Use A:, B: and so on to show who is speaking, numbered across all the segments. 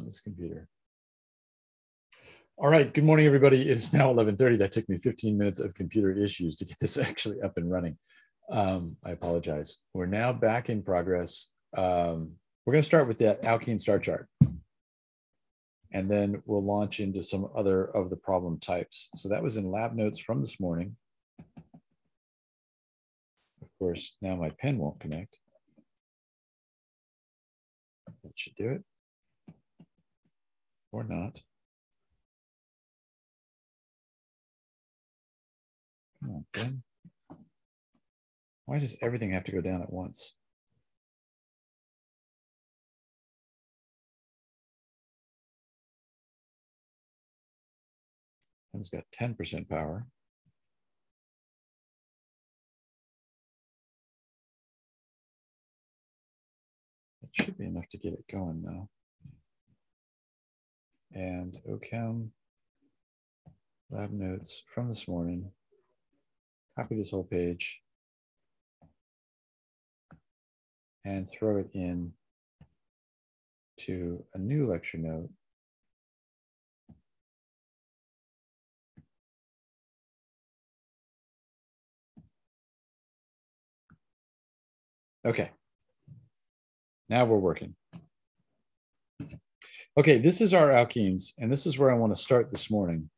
A: this computer. All right, good morning, everybody. It's now 11:30. That took me 15 minutes of computer issues to get this actually up and running. I apologize. We're now back in progress. We're going to start with that alkene star chart. And then we'll launch into some other of the problem types. So that was in lab notes from this morning. Of course, now my pen won't connect. That should do it. Or not. Come on, pen. Why does everything have to go down at once? Pen's got 10% power. That should be enough to get it going now. And OChem lab notes from this morning. Copy this whole page and throw it in to a new lecture note. Okay, now we're working. Okay, this is our alkenes, and this is where I want to start this morning.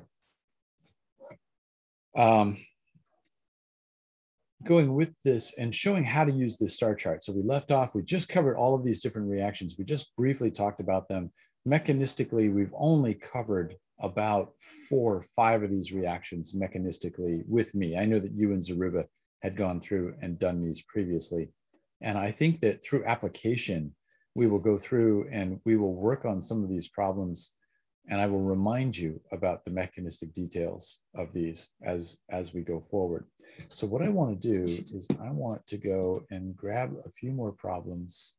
A: Going with this and showing how to use this star chart. So we left off, we just covered all of these different reactions. We just briefly talked about them. Mechanistically, we've only covered about 4 or 5 of these reactions mechanistically with me. I know that you and Zaruba had gone through and done these previously. And I think that through application, we will go through and we will work on some of these problems, and I will remind you about the mechanistic details of these as we go forward. So what I want to do is I want to go and grab a few more problems.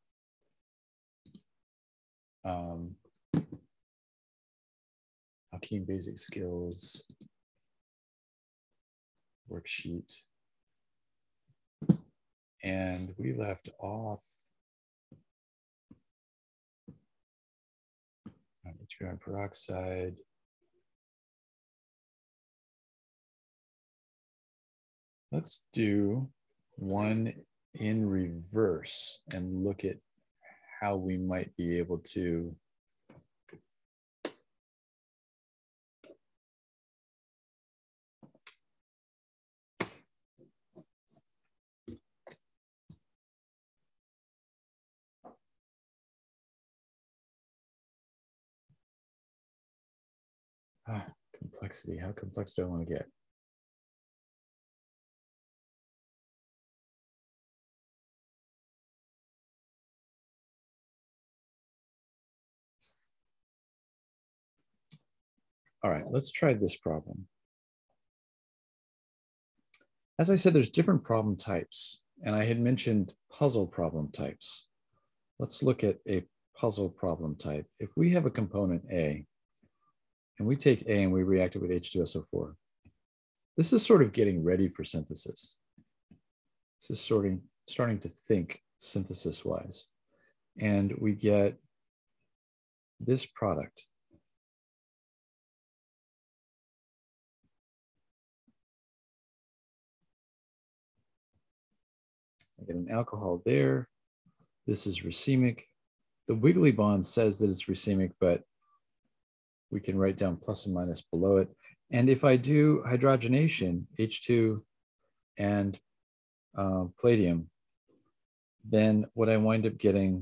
A: Alkene basic skills worksheet. And we left off yttrium peroxide. Let's do one in reverse and look at how we might be able to complexity. How complex do I want to get? All right, let's try this problem. As I said, there's different problem types, and I had mentioned puzzle problem types. Let's look at a puzzle problem type. If we have a component A, and we take A and we react it with H2SO4, this is sort of getting ready for synthesis. This is starting to think synthesis-wise. And we get this product. I get an alcohol there. This is racemic. The wiggly bond says that it's racemic, but we can write down plus and minus below it. And if I do hydrogenation, H2 and palladium, then what I wind up getting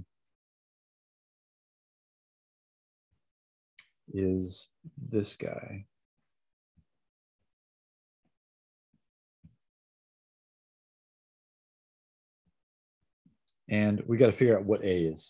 A: is this guy. And we got to figure out what A is.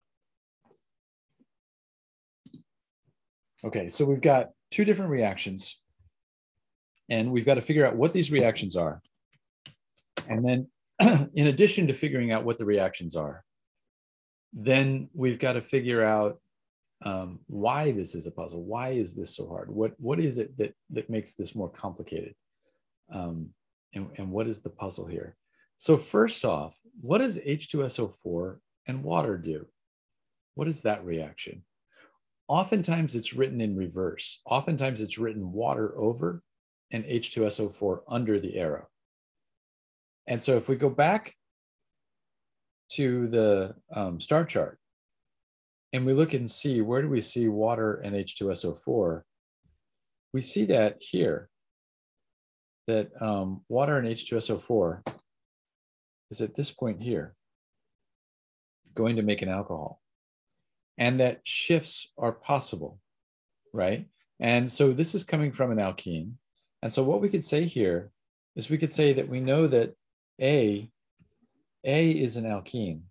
A: Okay, so we've got 2 different reactions, and we've got to figure out what these reactions are. And then in addition to figuring out what the reactions are, then we've got to figure out why this is a puzzle. Why is this so hard? What is it that makes this more complicated? And what is the puzzle here? So first off, what does H2SO4 and water do? What is that reaction? Oftentimes it's written in reverse. Oftentimes it's written water over and H2SO4 under the arrow. And so if we go back to the star chart and we look and see, where do we see water and H2SO4? We see that here, that water and H2SO4 is at this point here going to make an alcohol, and that shifts are possible, right? And so this is coming from an alkene. And so what we could say here is we could say that we know that A is an alkene,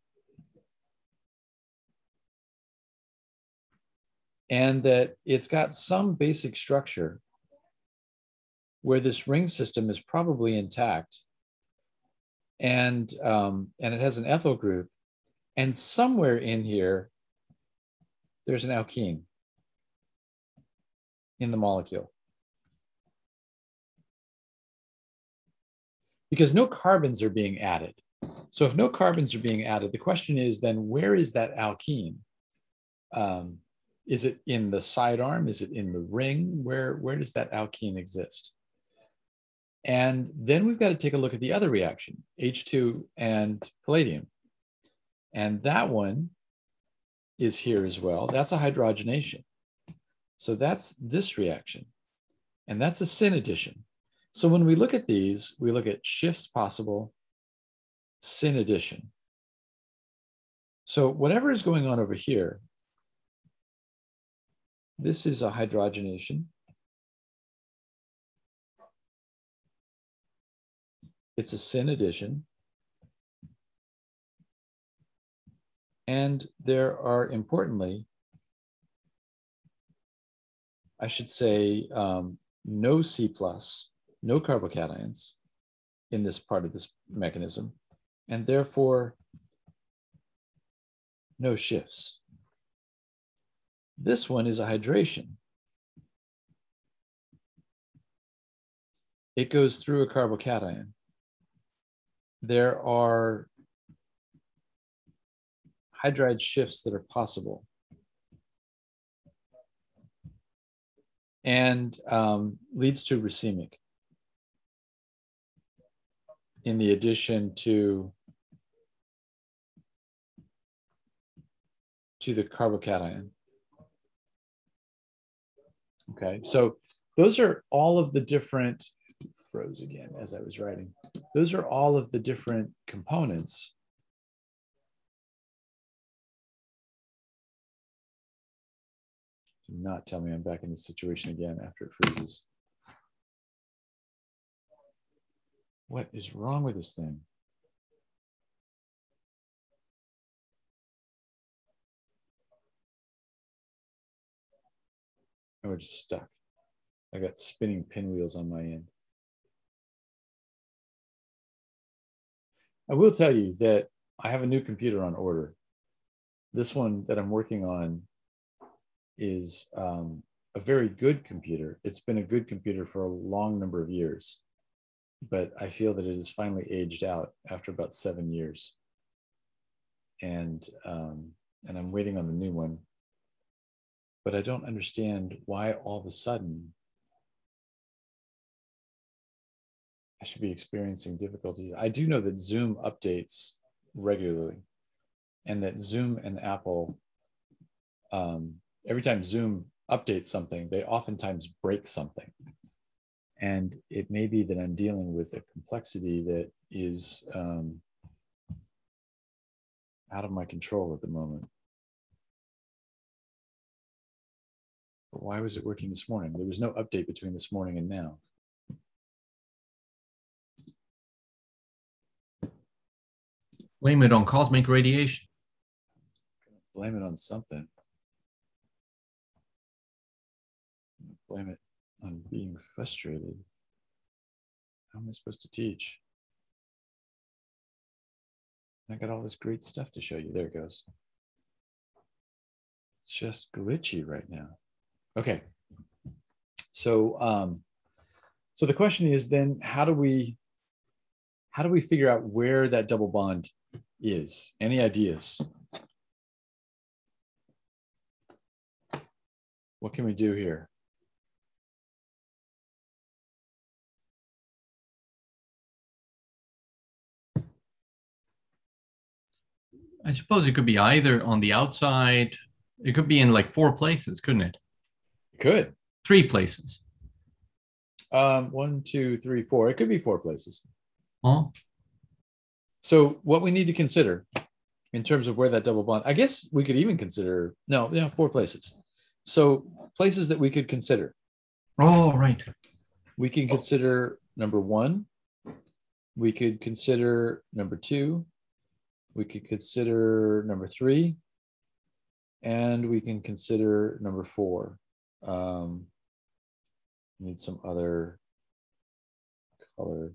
A: and that it's got some basic structure where this ring system is probably intact, and it has an ethyl group, and somewhere in here there's an alkene in the molecule. Because no carbons are being added. So if no carbons are being added, the question is then, where is that alkene? Is it in the sidearm? Is it in the ring? Where does that alkene exist? And then we've got to take a look at the other reaction, H2 and palladium. And that one is here as well. That's a hydrogenation. So that's this reaction. And that's a syn addition. So when we look at these, we look at shifts possible, syn addition. So whatever is going on over here, this is a hydrogenation. It's a syn addition. And there are, importantly, I should say, no C+, no carbocations in this part of this mechanism, and therefore no shifts. This one is a hydration. It goes through a carbocation. There are hydride shifts that are possible. And leads to racemic in the addition to the carbocation. Okay, so those are all of the different, froze again as I was writing. Those are all of the different components do not tell me I'm back in this situation again after it freezes. What is wrong with this thing? Oh, we're just stuck. I got spinning pinwheels on my end. I will tell you that I have a new computer on order. This one that I'm working on is a very good computer. It's been a good computer for a long number of years, but I feel that it is finally aged out after about 7 years. And I'm waiting on the new one, but I don't understand why all of a sudden I should be experiencing difficulties. I do know that Zoom updates regularly, and that Zoom and Apple, every time Zoom updates something, they oftentimes break something. And it may be that I'm dealing with a complexity that is out of my control at the moment. But why was it working this morning? There was no update between this morning and now.
B: Blame it on cosmic radiation.
A: Blame it on something. Blame it on being frustrated. How am I supposed to teach? I got all this great stuff to show you. There it goes. It's just glitchy right now. Okay. So, so the question is then, how do we figure out where that double bond is? Any ideas? What can we do here?
B: I suppose it could be either on the outside. It could be in like 4 places, couldn't it?
A: Could.
B: 3 places.
A: 1, 2, 3, 4. It could be 4 places.
B: Oh,
A: So what we need to consider in terms of where that double bond, I guess we could even consider, no, yeah, 4 places. So places that we could consider.
B: oh, right.
A: We can consider number 1. We could consider number 2. We could consider number 3. And we can consider number 4. Need some other color.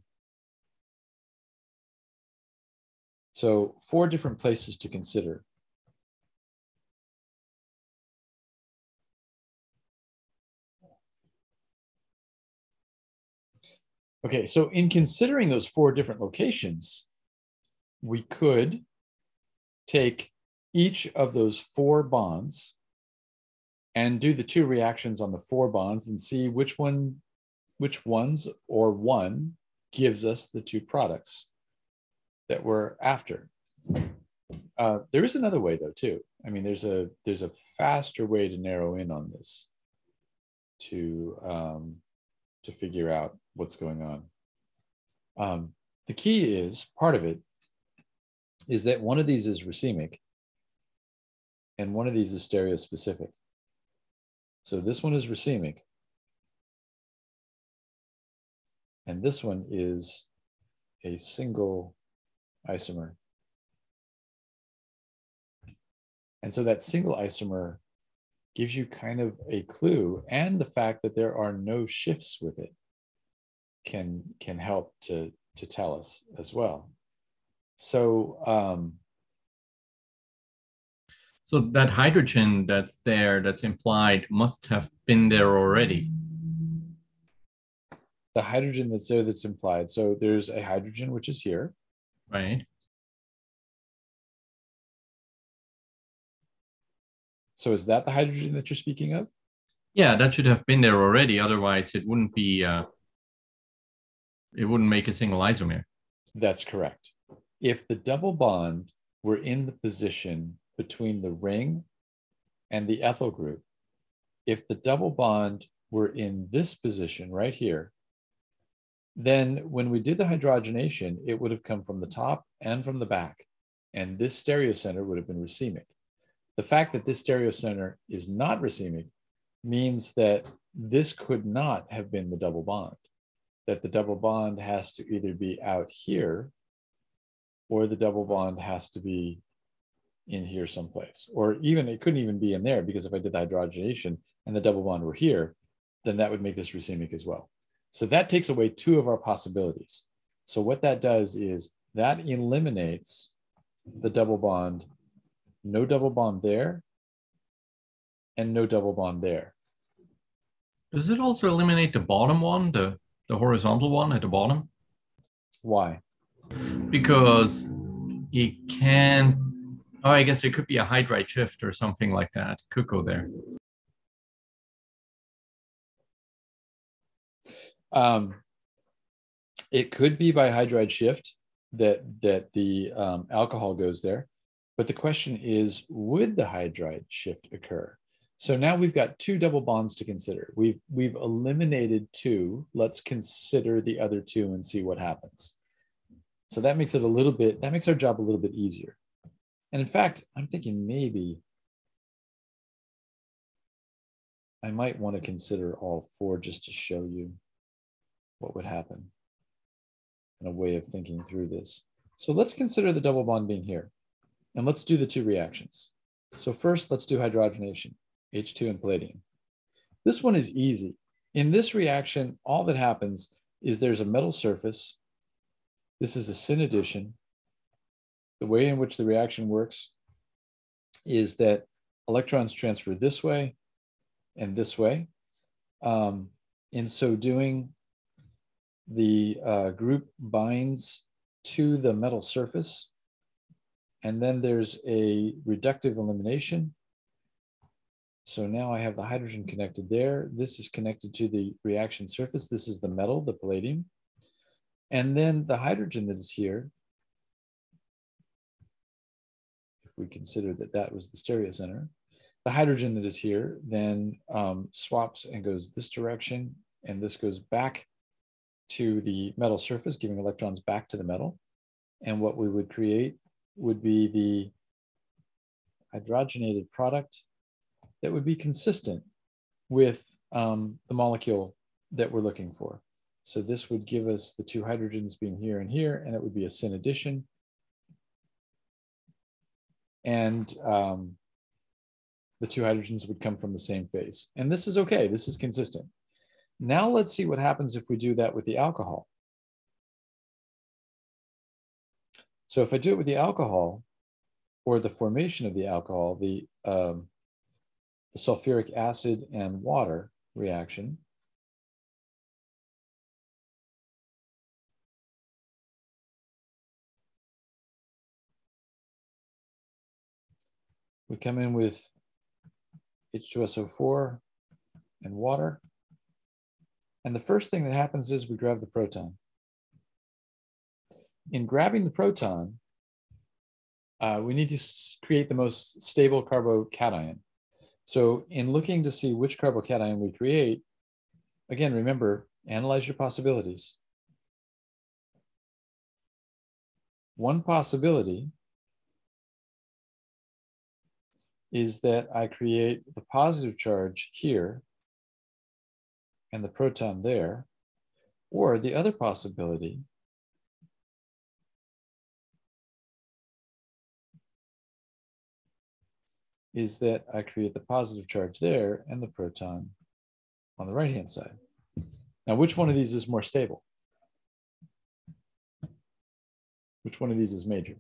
A: So 4 different places to consider. Okay, so in considering those 4 different locations, we could take each of those 4 bonds and do the 2 reactions on the 4 bonds and see which ones or one gives us the 2 products that we're after. There is another way though too. I mean, there's a faster way to narrow in on this to figure out what's going on. The key is, part of it is that one of these is racemic and one of these is stereospecific. So this one is racemic and this one is a single isomer. And so that single isomer gives you kind of a clue, and the fact that there are no shifts with it can help to tell us as well. So
B: So that hydrogen that's there, that's implied, must have been there already.
A: the hydrogen that's there that's implied. So there's a hydrogen which is here.
B: Right.
A: So is that the hydrogen that you're speaking of?
B: Yeah, that should have been there already. Otherwise, it wouldn't be. It wouldn't make a single isomer.
A: That's correct. If the double bond were in the position between the ring and the ethyl group, if the double bond were in this position right here, then when we did the hydrogenation, it would have come from the top and from the back, and this stereocenter would have been racemic. The fact that this stereocenter is not racemic means that this could not have been the double bond, that the double bond has to either be out here or the double bond has to be in here someplace, or even it couldn't even be in there, because if I did the hydrogenation and the double bond were here, then that would make this racemic as well. So that takes away 2 of our possibilities. So what that does is that eliminates the double bond, no double bond there, and no double bond there.
B: Does it also eliminate the bottom one, the horizontal one at the bottom?
A: Why?
B: Because it can. Oh, I guess it could be a hydride shift or something like that. Could go there.
A: It could be by hydride shift that the alcohol goes there, but the question is, would the hydride shift occur? So now we've got 2 double bonds to consider. We've eliminated 2. Let's consider the other 2 and see what happens. So that makes it that makes our job a little bit easier. And in fact, I'm thinking maybe I might want to consider all 4 just to show you what would happen and a way of thinking through this. So let's consider the double bond being here, and let's do the 2 reactions. So first, let's do hydrogenation, H2 and palladium. This one is easy. In this reaction, all that happens is there's a metal surface. This is a syn addition. The way in which the reaction works is that electrons transfer this way and this way. In so doing, the group binds to the metal surface, and then there's a reductive elimination, So now I have the hydrogen connected there. This is connected to the reaction surface. This is the metal, the palladium. And then the hydrogen that is here, if we consider that that was the stereocenter, the hydrogen that is here then swaps and goes this direction, and this goes back to the metal surface, giving electrons back to the metal. And what we would create would be the hydrogenated product that would be consistent with the molecule that we're looking for. So this would give us the two hydrogens being here and here, and it would be a syn addition. And the two hydrogens would come from the same phase. And this is okay, this is consistent. Now let's see what happens if we do that with the alcohol. So if I do it with the alcohol, or the formation of the alcohol, the sulfuric acid and water reaction, we come in with H2SO4 and water. And the first thing that happens is we grab the proton. In grabbing the proton, we need to create the most stable carbocation. So in looking to see which carbocation we create, again, remember, analyze your possibilities. One possibility is that I create the positive charge here and the proton there, or the other possibility is that I create the positive charge there and the proton on the right-hand side. Now, which one of these is more stable? Which one of these is major?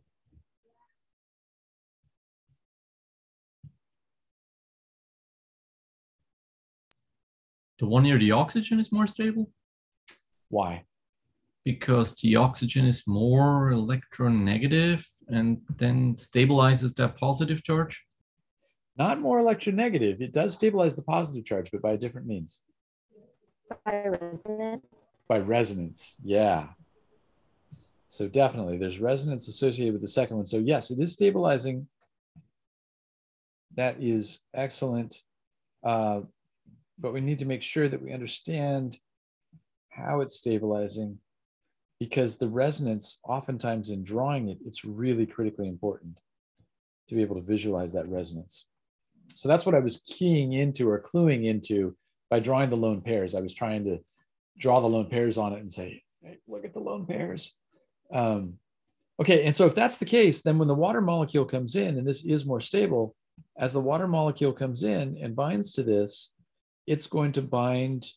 B: The one near the oxygen is more stable?
A: Why?
B: Because the oxygen is more electronegative and then stabilizes that positive charge?
A: Not more electronegative. It does stabilize the positive charge, but by a different means.
C: By resonance?
A: By resonance, yeah. So definitely, there's resonance associated with the second one. So yes, it is stabilizing. That is excellent. But we need to make sure that we understand how it's stabilizing, because the resonance, oftentimes in drawing it, it's really critically important to be able to visualize that resonance. So that's what I was keying into or cluing into by drawing the lone pairs. I was trying to draw the lone pairs on it and say, hey, look at the lone pairs. Okay, and so if that's the case, then when the water molecule comes in, and this is more stable, as the water molecule comes in and binds to this, it's going to bind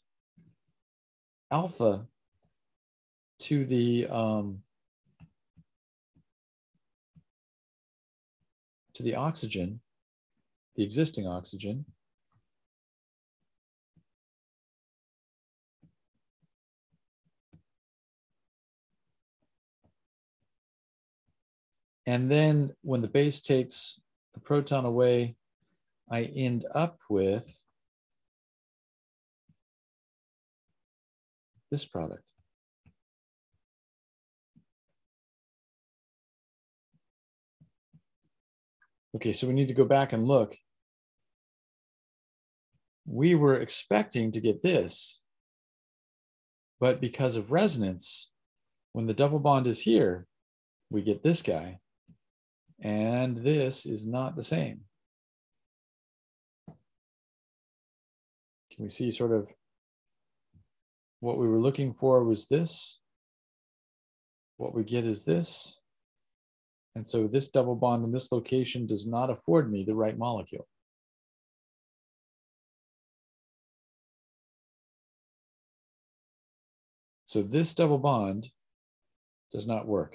A: alpha to the oxygen, the existing oxygen. And then when the base takes the proton away, I end up with this product. Okay, so we need to go back and look. We were expecting to get this, but because of resonance, when the double bond is here, we get this guy, and this is not the same. Can we see sort of what we were looking for was this? What we get is this. And so this double bond in this location does not afford me the right molecule. So this double bond does not work.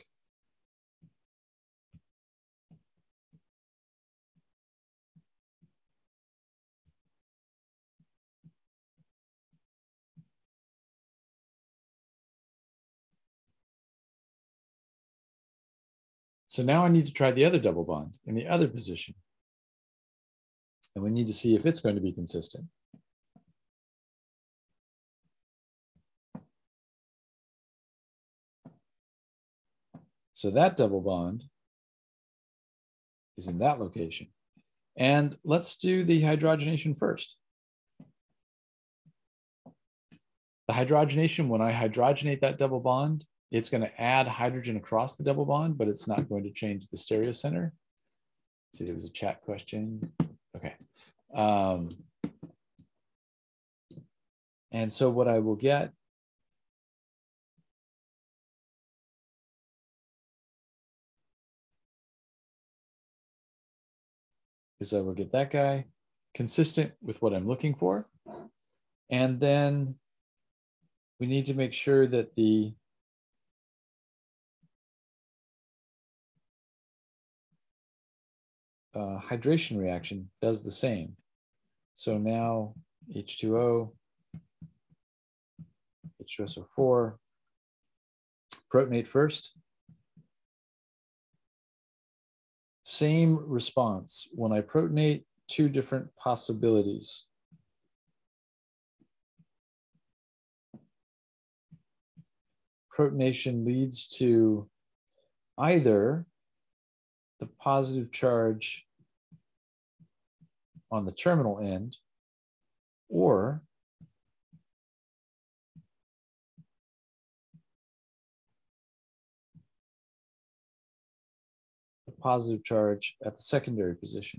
A: So now I need to try the other double bond in the other position. And we need to see if it's going to be consistent. So that double bond is in that location. And let's do the hydrogenation first. The hydrogenation, when I hydrogenate that double bond, it's going to add hydrogen across the double bond, but it's not going to change the stereocenter. Let's see, there was a chat question. Okay. And so what I will get is I will get that guy consistent with what I'm looking for. And then we need to make sure that the hydration reaction does the same. So now H2O, H2SO4, protonate first. Same response. When I protonate, two different possibilities. Protonation leads to either the positive charge on the terminal end or the positive charge at the secondary position.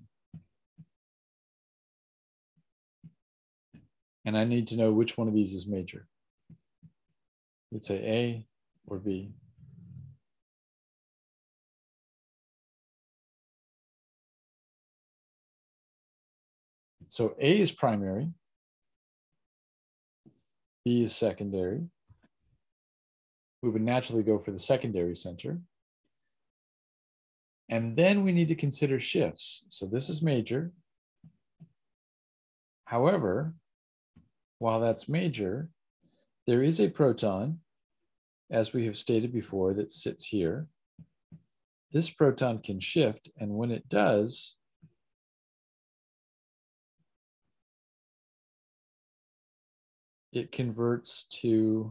A: And I need to know which one of these is major. Let's say A or B. So A is primary, B is secondary. We would naturally go for the secondary center. And then we need to consider shifts. So this is major. However, while that's major, there is a proton, as we have stated before, that sits here. This proton can shift, and when it does, it converts to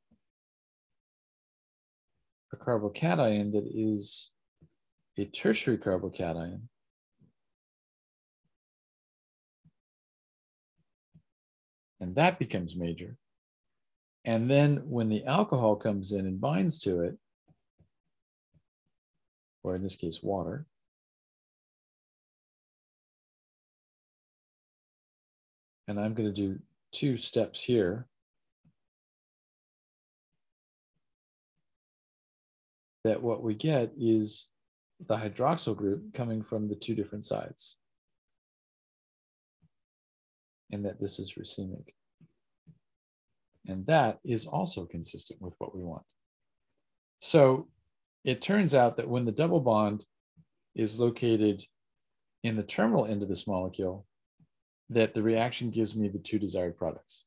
A: a carbocation that is a tertiary carbocation. And that becomes major. And then when the alcohol comes in and binds to it, or in this case, water, and I'm going to do two steps here. That what we get is the hydroxyl group coming from the two different sides. And that this is racemic. And that is also consistent with what we want. So it turns out that when the double bond is located in the terminal end of this molecule, that the reaction gives me the two desired products.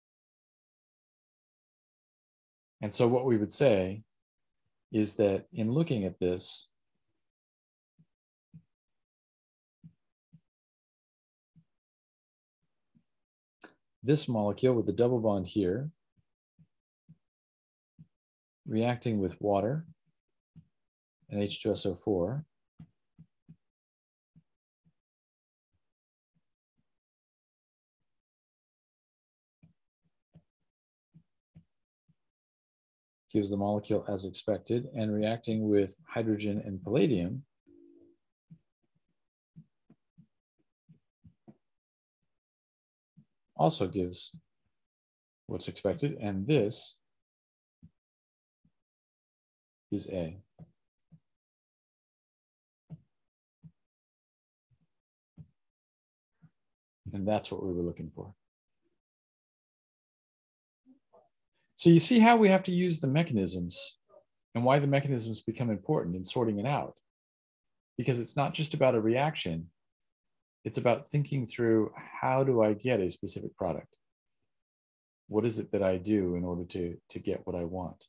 A: And so what we would say is that in looking at this, this molecule with the double bond here, reacting with water and H2SO4, gives the molecule as expected, and reacting with hydrogen and palladium also gives what's expected, and this is A. And that's what we were looking for. So you see how we have to use the mechanisms and why the mechanisms become important in sorting it out. Because it's not just about a reaction, it's about thinking through, how do I get a specific product? What is it that I do in order to get what I want?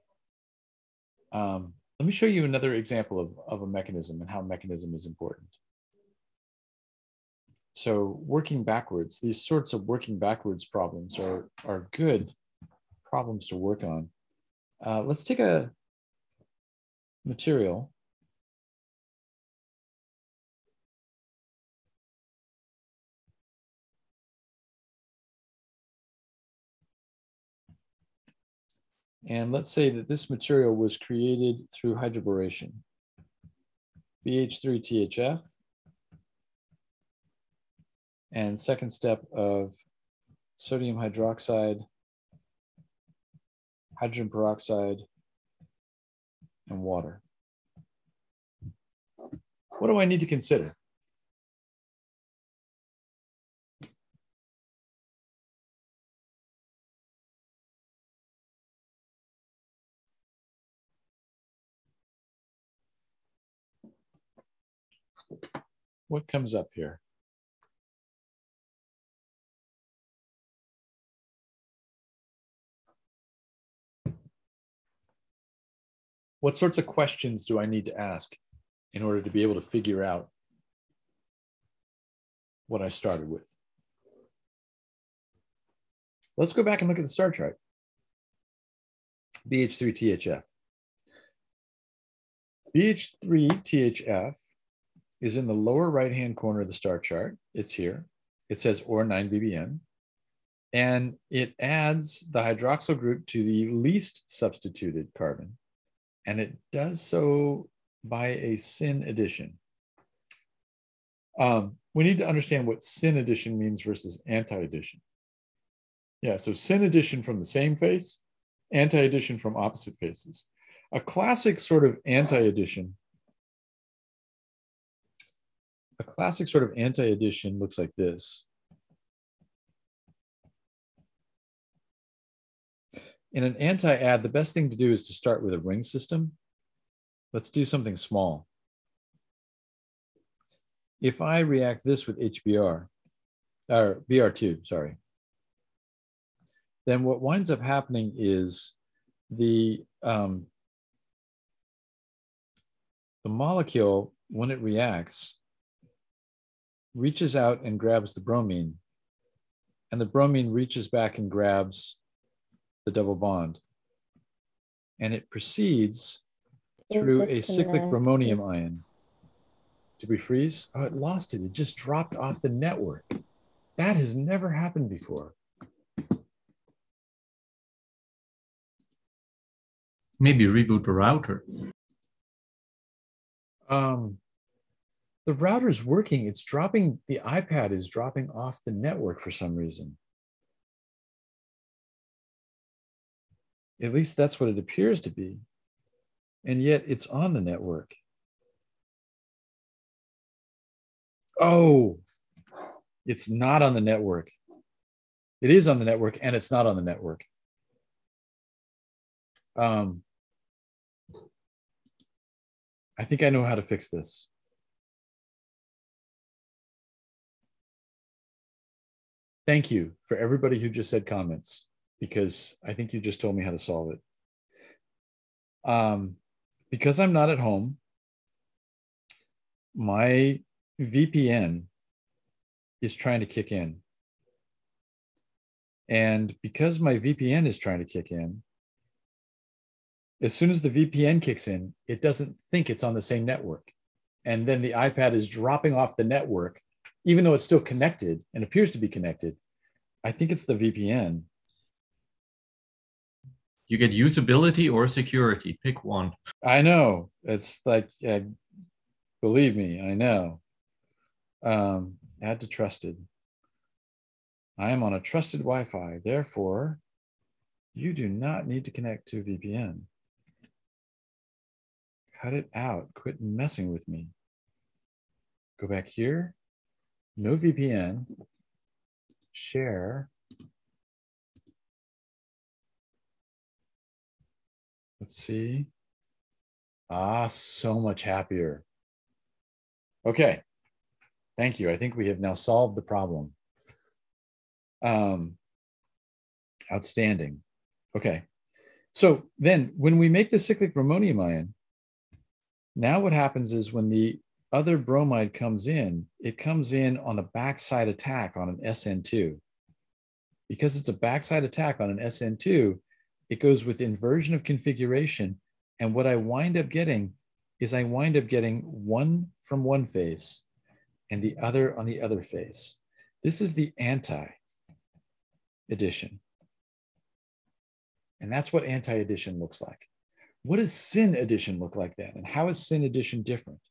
A: Let me show you another example of a mechanism and how mechanism is important. So working backwards, these sorts of working backwards problems are good problems to work on. Let's take a material. And let's say that this material was created through hydroboration. BH3THF. And second step of sodium hydroxide, hydrogen peroxide, and water. What do I need to consider? What comes up here? What sorts of questions do I need to ask in order to be able to figure out what I started with? Let's go back and look at the star chart. BH3THF. BH3THF is in the lower right-hand corner of the star chart. It's here. It says or 9BBN. And it adds the hydroxyl group to the least substituted carbon. And it does so by a syn addition. We need to understand what syn addition means versus anti-addition. Yeah, so syn addition from the same face, anti-addition from opposite faces. A classic sort of anti-addition looks like this. In an anti-add, the best thing to do is to start with a ring system. Let's do something small. If I react this with HBr, or Br2, sorry, then what winds up happening is the molecule, when it reacts, reaches out and grabs the bromine, and the bromine reaches back and grabs the double bond. And it proceeds through a cyclic bromonium ion. Did we freeze? Oh, it lost it. It just dropped off the network. That has never happened before.
B: Maybe reboot the router.
A: The router's working. It's dropping, the iPad is dropping off the network for some reason. At least that's what it appears to be. And yet it's on the network. Oh, it's not on the network. It is on the network and it's not on the network. I think I know how to fix this. Thank you for everybody who just said comments, because I think you just told me how to solve it. Because I'm not at home, my VPN is trying to kick in. And because my VPN is trying to kick in, as soon as the VPN kicks in, it doesn't think it's on the same network. And then the iPad is dropping off the network, even though it's still connected and appears to be connected. I think it's the VPN.
B: You get usability or security. Pick one.
A: I know. It's like, believe me, I know. Add to trusted. I am on a trusted Wi-Fi. Therefore, you do not need to connect to VPN. Cut it out. Quit messing with me. Go back here. No VPN. Share. Let's see. Ah, so much happier. Okay. Thank you. I think we have now solved the problem. Outstanding. Okay. So then when we make the cyclic bromonium ion, now what happens is when the other bromide comes in, it comes in on a backside attack on an SN2. Because it's a backside attack on an SN2, it goes with inversion of configuration. And what I wind up getting is I wind up getting one from one face and the other on the other face. This is the anti-addition. And that's what anti-addition looks like. What does syn addition look like then? And how is syn addition different?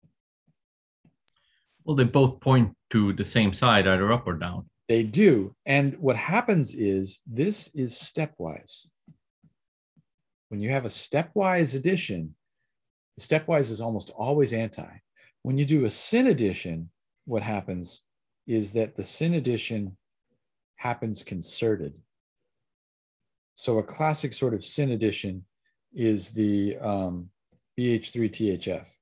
B: Well, they both point to the same side, either up or down.
A: They do. And what happens is this is stepwise. When you have a stepwise addition, stepwise is almost always anti. When you do a syn addition, what happens is that the syn addition happens concerted. So a classic sort of syn addition is the BH3-THF.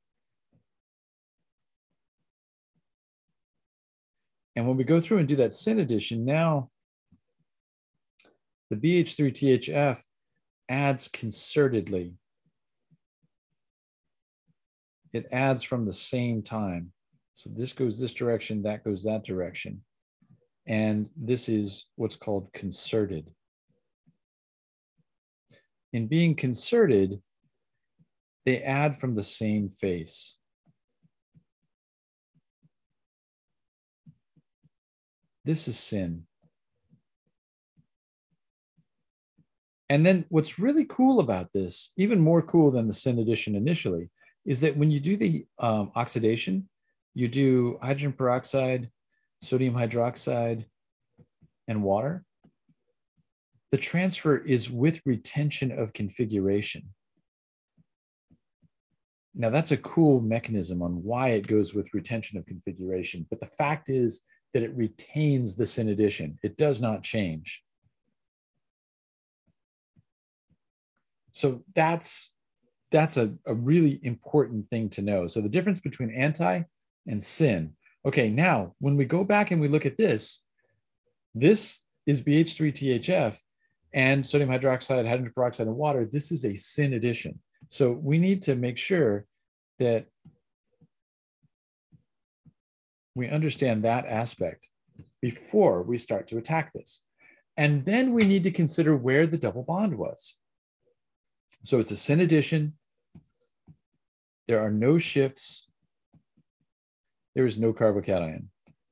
A: And when we go through and do that syn addition, now the BH3-THF adds concertedly. It adds from the same time. So this goes this direction, that goes that direction. And this is what's called concerted. In being concerted, they add from the same face. This is syn. And then what's really cool about this, even more cool than the syn addition initially, is that when you do the oxidation, you do hydrogen peroxide, sodium hydroxide, and water. The transfer is with retention of configuration. Now that's a cool mechanism on why it goes with retention of configuration, but the fact is that it retains the syn addition. It does not change. So that's a really important thing to know. So the difference between anti and syn. Okay, now when we go back and we look at this, this is BH3-THF and sodium hydroxide, hydrogen peroxide, and water. This is a syn addition. So we need to make sure that we understand that aspect before we start to attack this. And then we need to consider where the double bond was. So it's a syn addition. There are no shifts. There is no carbocation.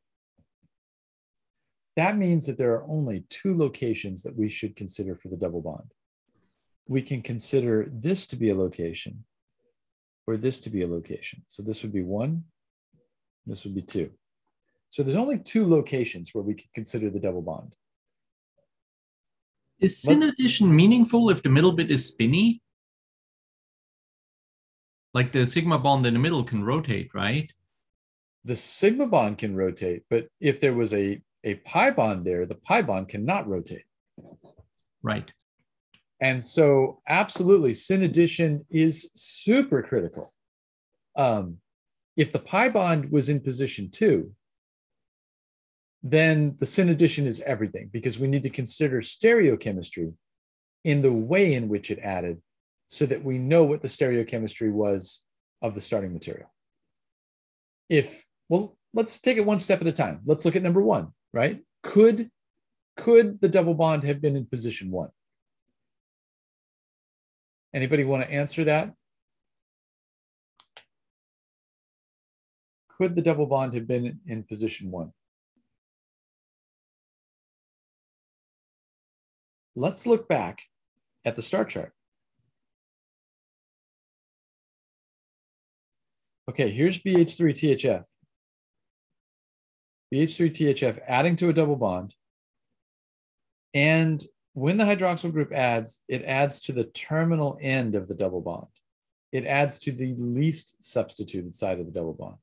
A: That means that there are only two locations that we should consider for the double bond. We can consider this to be a location or this to be a location. So this would be one, this would be two. So there's only two locations where we can consider the double bond.
B: Is syn addition meaningful if the middle bit is spinny? Like the sigma bond in the middle can rotate, right?
A: The sigma bond can rotate, but if there was a pi bond there, the pi bond cannot rotate.
B: Right.
A: And so absolutely, syn addition is super critical. If the pi bond was in position 2, then the syn addition is everything, because we need to consider stereochemistry in the way in which it added so that we know what the stereochemistry was of the starting material. Well, let's take it one step at a time. Let's look at number 1, right? Could the double bond have been in position 1? Anybody want to answer that? Could the double bond have been in position 1? Let's look back at the star chart. Okay, here's BH3-THF. BH3-THF adding to a double bond. And when the hydroxyl group adds, it adds to the terminal end of the double bond. It adds to the least substituted side of the double bond.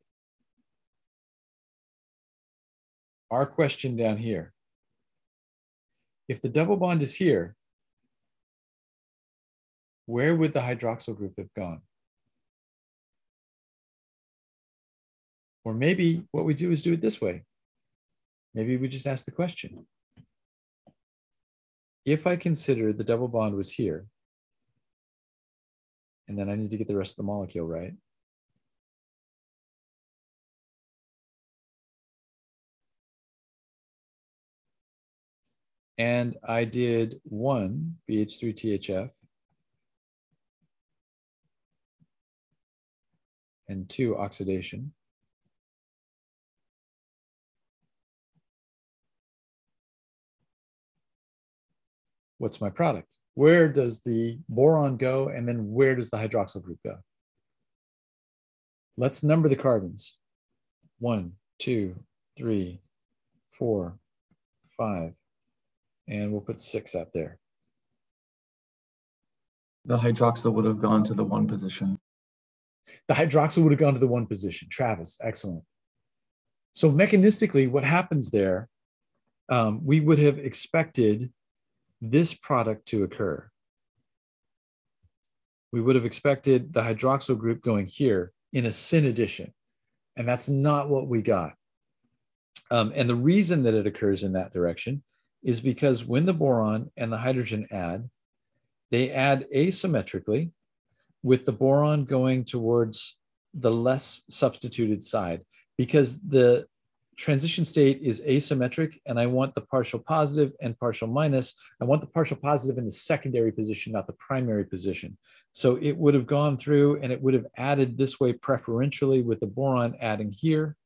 A: Our question down here. If the double bond is here, where would the hydroxyl group have gone? Or maybe what we do is do it this way. Maybe we just ask the question. If I consider the double bond was here, and then I need to get the rest of the molecule right, And I did 1 BH3THF and 2 oxidation. What's my product? Where does the boron go? And then where does the hydroxyl group go? Let's number the carbons. 1, 2, 3, 4, 5. And we'll put 6 out there.
D: The hydroxyl would have gone to the 1 position.
A: The hydroxyl would have gone to the 1 position. Travis, excellent. So mechanistically, what happens there, we would have expected this product to occur. We would have expected the hydroxyl group going here in a syn addition. And that's not what we got. And the reason that it occurs in that direction is because when the boron and the hydrogen add, they add asymmetrically with the boron going towards the less substituted side, because the transition state is asymmetric and I want the partial positive and partial minus. I want the partial positive in the secondary position, not the primary position. So it would have gone through and it would have added this way preferentially with the boron adding here.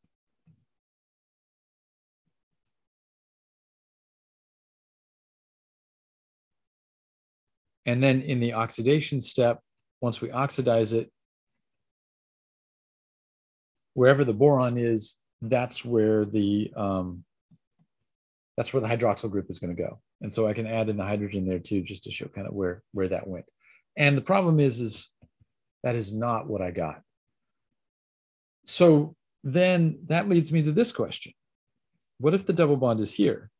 A: And then in the oxidation step, once we oxidize it, wherever the boron is, that's where the hydroxyl group is going to go. And so I can add in the hydrogen there too, just to show kind of where that went. And the problem is that is not what I got. So then that leads me to this question. What if the double bond is here?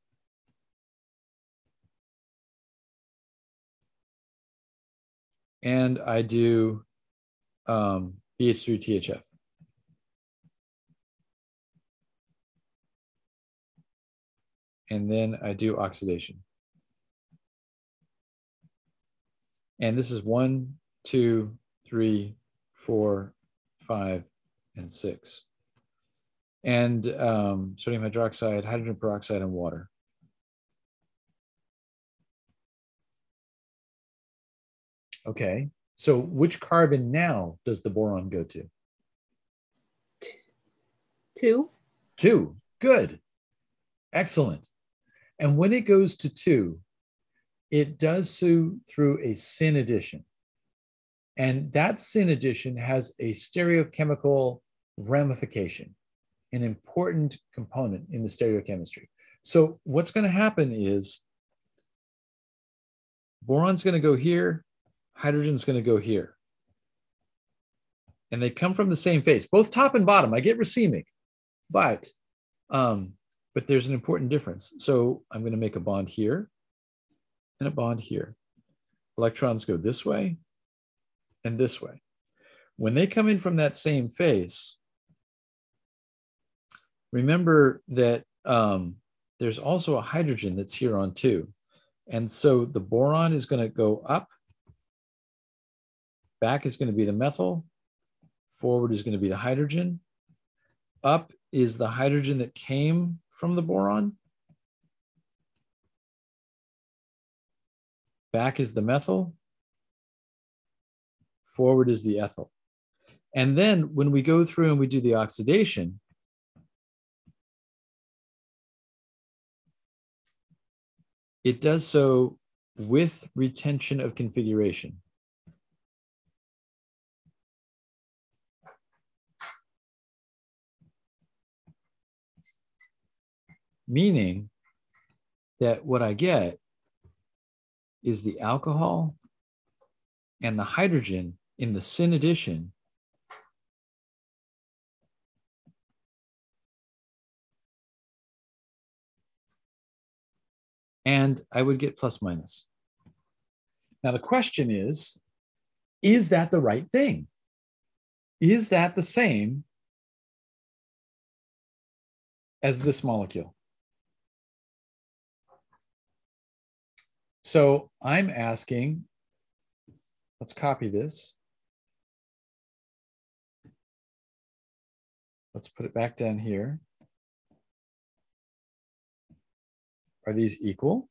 A: And I do BH3THF. And then I do oxidation. And this is 1, 2, 3, 4, 5, and 6. And sodium hydroxide, hydrogen peroxide, and water. Okay, so which carbon now does the boron go to?
E: 2.
A: 2, good, excellent. And when it goes to 2, it does so through a syn addition. And that syn addition has a stereochemical ramification, an important component in the stereochemistry. So what's going to happen is boron's going to go here, hydrogen's going to go here. And they come from the same face, both top and bottom. I get racemic, but there's an important difference. So I'm going to make a bond here and a bond here. Electrons go this way and this way. When they come in from that same face, remember that there's also a hydrogen that's here on 2. And so the boron is going to go up. Back is going to be the methyl. Forward is going to be the hydrogen. Up is the hydrogen that came from the boron. Back is the methyl. Forward is the ethyl. And then when we go through and we do the oxidation, it does so with retention of configuration. Meaning that what I get is the alcohol and the hydrogen in the syn addition and I would get plus minus. Now the question is that the right thing? Is that the same as this molecule? So I'm asking, let's copy this. Let's put it back down here. Are these equal?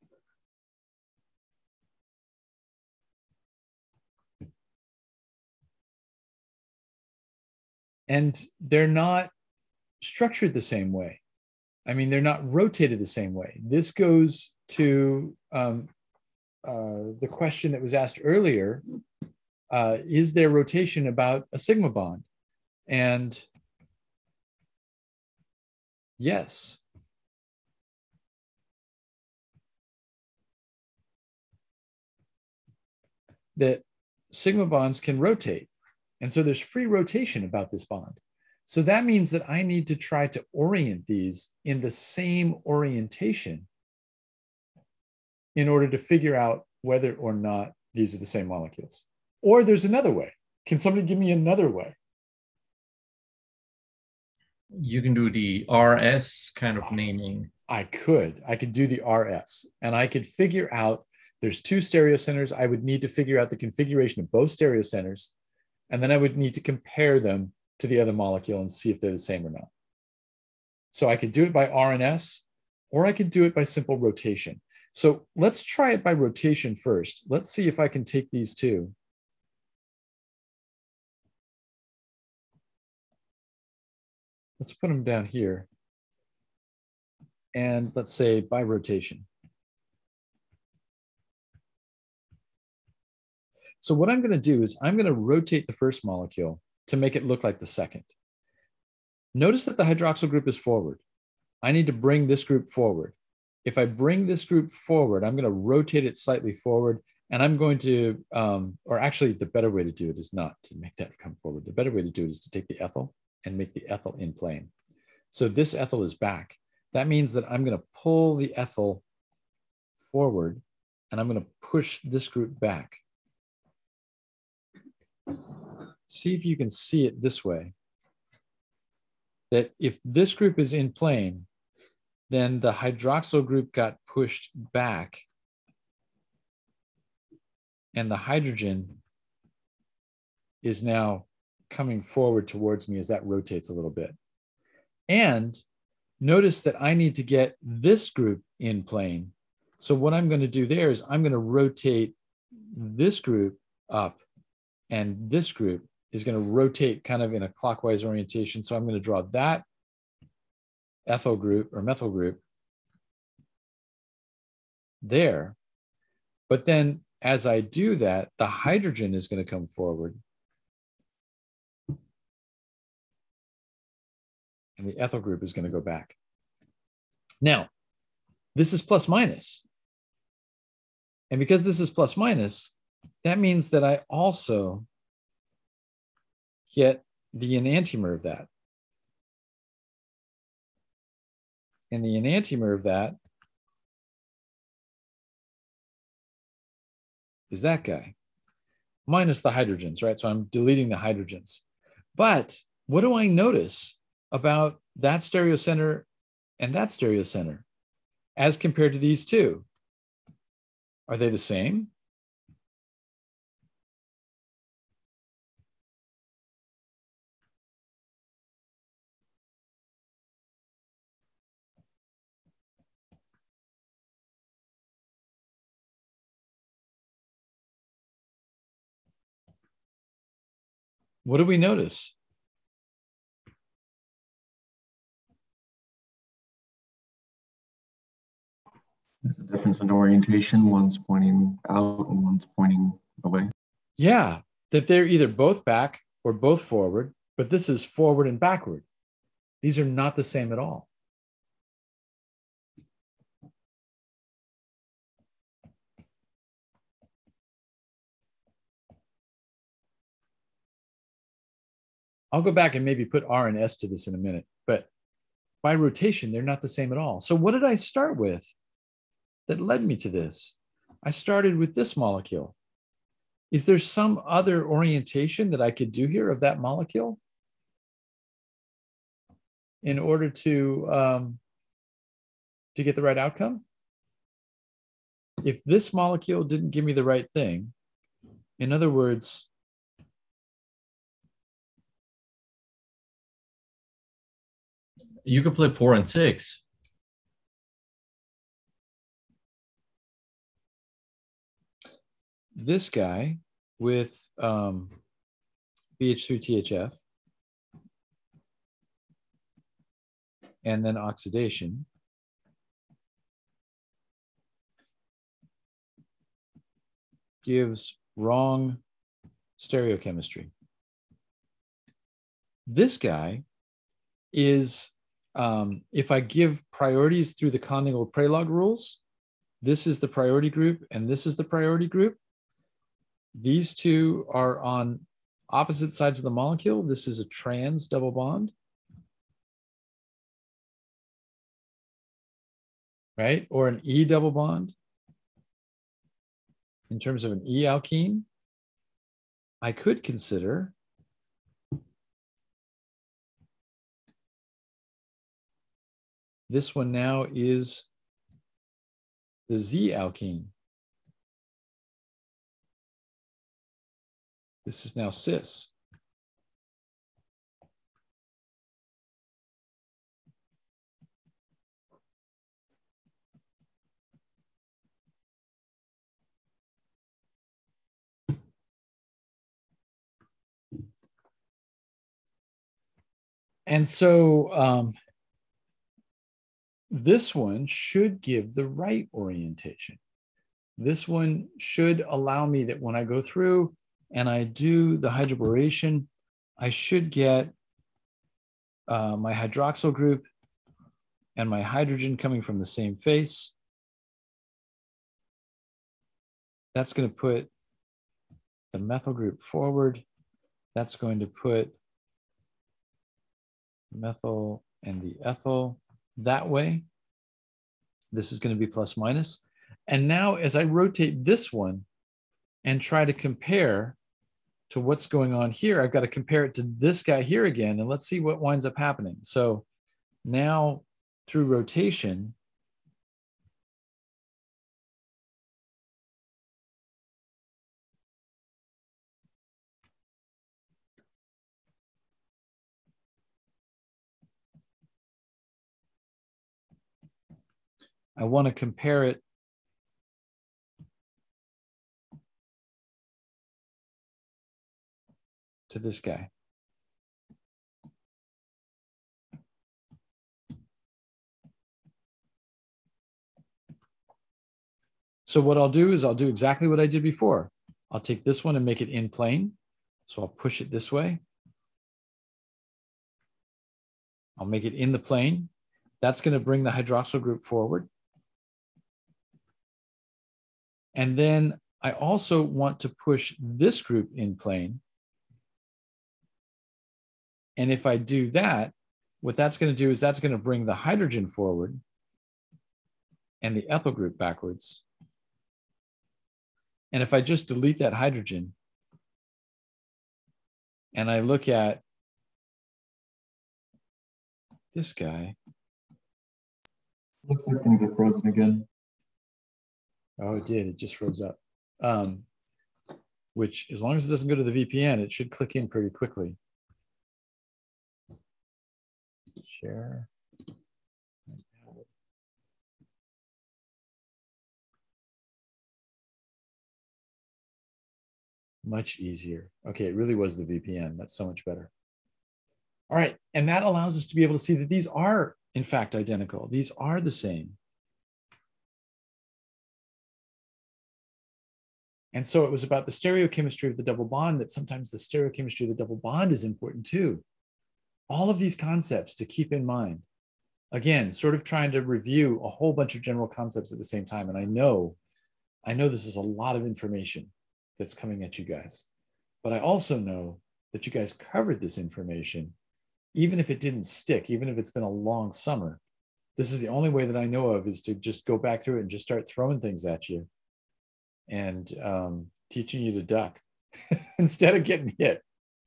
A: And they're not structured the same way. I mean, they're not rotated the same way. This goes to the question that was asked earlier, is there rotation about a sigma bond? And yes. That sigma bonds can rotate. And so there's free rotation about this bond. So that means that I need to try to orient these in the same orientation in order to figure out whether or not these are the same molecules. Or there's another way. Can somebody give me another way?
B: You can do the RS kind of naming.
A: I could do the RS, and I could figure out there's two stereocenters. I would need to figure out the configuration of both stereocenters, and then I would need to compare them to the other molecule and see if they're the same or not. So I could do it by RNS, or I could do it by simple rotation. So let's try it by rotation first. Let's see if I can take these two. Let's put them down here. And let's say by rotation. So what I'm going to do is I'm going to rotate the first molecule to make it look like the second. Notice that the hydroxyl group is forward. I need to bring this group forward. If I bring this group forward, I'm going to rotate it slightly forward, and I'm going to, or actually the better way to do it is not to make that come forward. The better way to do it is to take the ethyl and make the ethyl in plane. So this ethyl is back. That means that I'm going to pull the ethyl forward, and I'm going to push this group back. See if you can see it this way. That if this group is in plane, then the hydroxyl group got pushed back, and the hydrogen is now coming forward towards me as that rotates a little bit. And notice that I need to get this group in plane. So what I'm going to do there is I'm going to rotate this group up, and this group is going to rotate kind of in a clockwise orientation. So I'm going to draw that ethyl group or methyl group there. But then as I do that, the hydrogen is going to come forward. And the ethyl group is going to go back. Now, this is plus minus. And because this is plus minus, that means that I also get the enantiomer of that. And the enantiomer of that is that guy, minus the hydrogens, right? So I'm deleting the hydrogens. But what do I notice about that stereocenter and that stereocenter as compared to these two? Are they the same? What do we notice?
D: There's a difference in orientation. One's pointing out and one's pointing away.
A: Yeah, that they're either both back or both forward, but this is forward and backward. These are not the same at all. I'll go back and maybe put R and S to this in a minute, but by rotation, they're not the same at all. So what did I start with that led me to this? I started with this molecule. Is there some other orientation that I could do here of that molecule in order to get the right outcome? If this molecule didn't give me the right thing, in other words,
B: You could play 4 and 6.
A: this guy with BH3THF and then oxidation. Gives wrong stereochemistry. This guy is, if I give priorities through the Coniglio-Prelog rules, this is the priority group and this is the priority group. These two are on opposite sides of the molecule. This is a trans double bond, right? Or an E double bond. In terms of an E alkene, I could consider this one now is the Z alkene. This is now cis. And so this one should give the right orientation. This one should allow me that when I go through and I do the hydroboration, I should get my hydroxyl group and my hydrogen coming from the same face. That's going to put the methyl group forward. That's going to put methyl and the ethyl that way. This is going to be plus minus. And now as I rotate this one and try to compare to what's going on here, I've got to compare it to this guy here again, and let's see what winds up happening. So now through rotation, I want to compare it to this guy. So what I'll do is I'll do exactly what I did before. I'll take this one and make it in plane. So I'll push it this way. I'll make it in the plane. That's going to bring the hydroxyl group forward. And then I also want to push this group in plane. And if I do that, what that's going to do is that's going to bring the hydrogen forward and the ethyl group backwards. And if I just delete that hydrogen and I look at this guy.
D: Looks like things are frozen again.
A: Oh, it did. It just froze up. Which, as long as it doesn't go to the VPN, it should click in pretty quickly. Share. Much easier. Okay, it really was the VPN. That's so much better. All right, and that allows us to be able to see that these are, in fact, identical. These are the same. And so it was about the stereochemistry of the double bond, that sometimes the stereochemistry of the double bond is important too. All of these concepts to keep in mind. Again, sort of trying to review a whole bunch of general concepts at the same time. And I know this is a lot of information that's coming at you guys. But I also know that you guys covered this information, even if it didn't stick, even if it's been a long summer. This is the only way that I know of, is to just go back through it and just start throwing things at you and teaching you to duck instead of getting hit.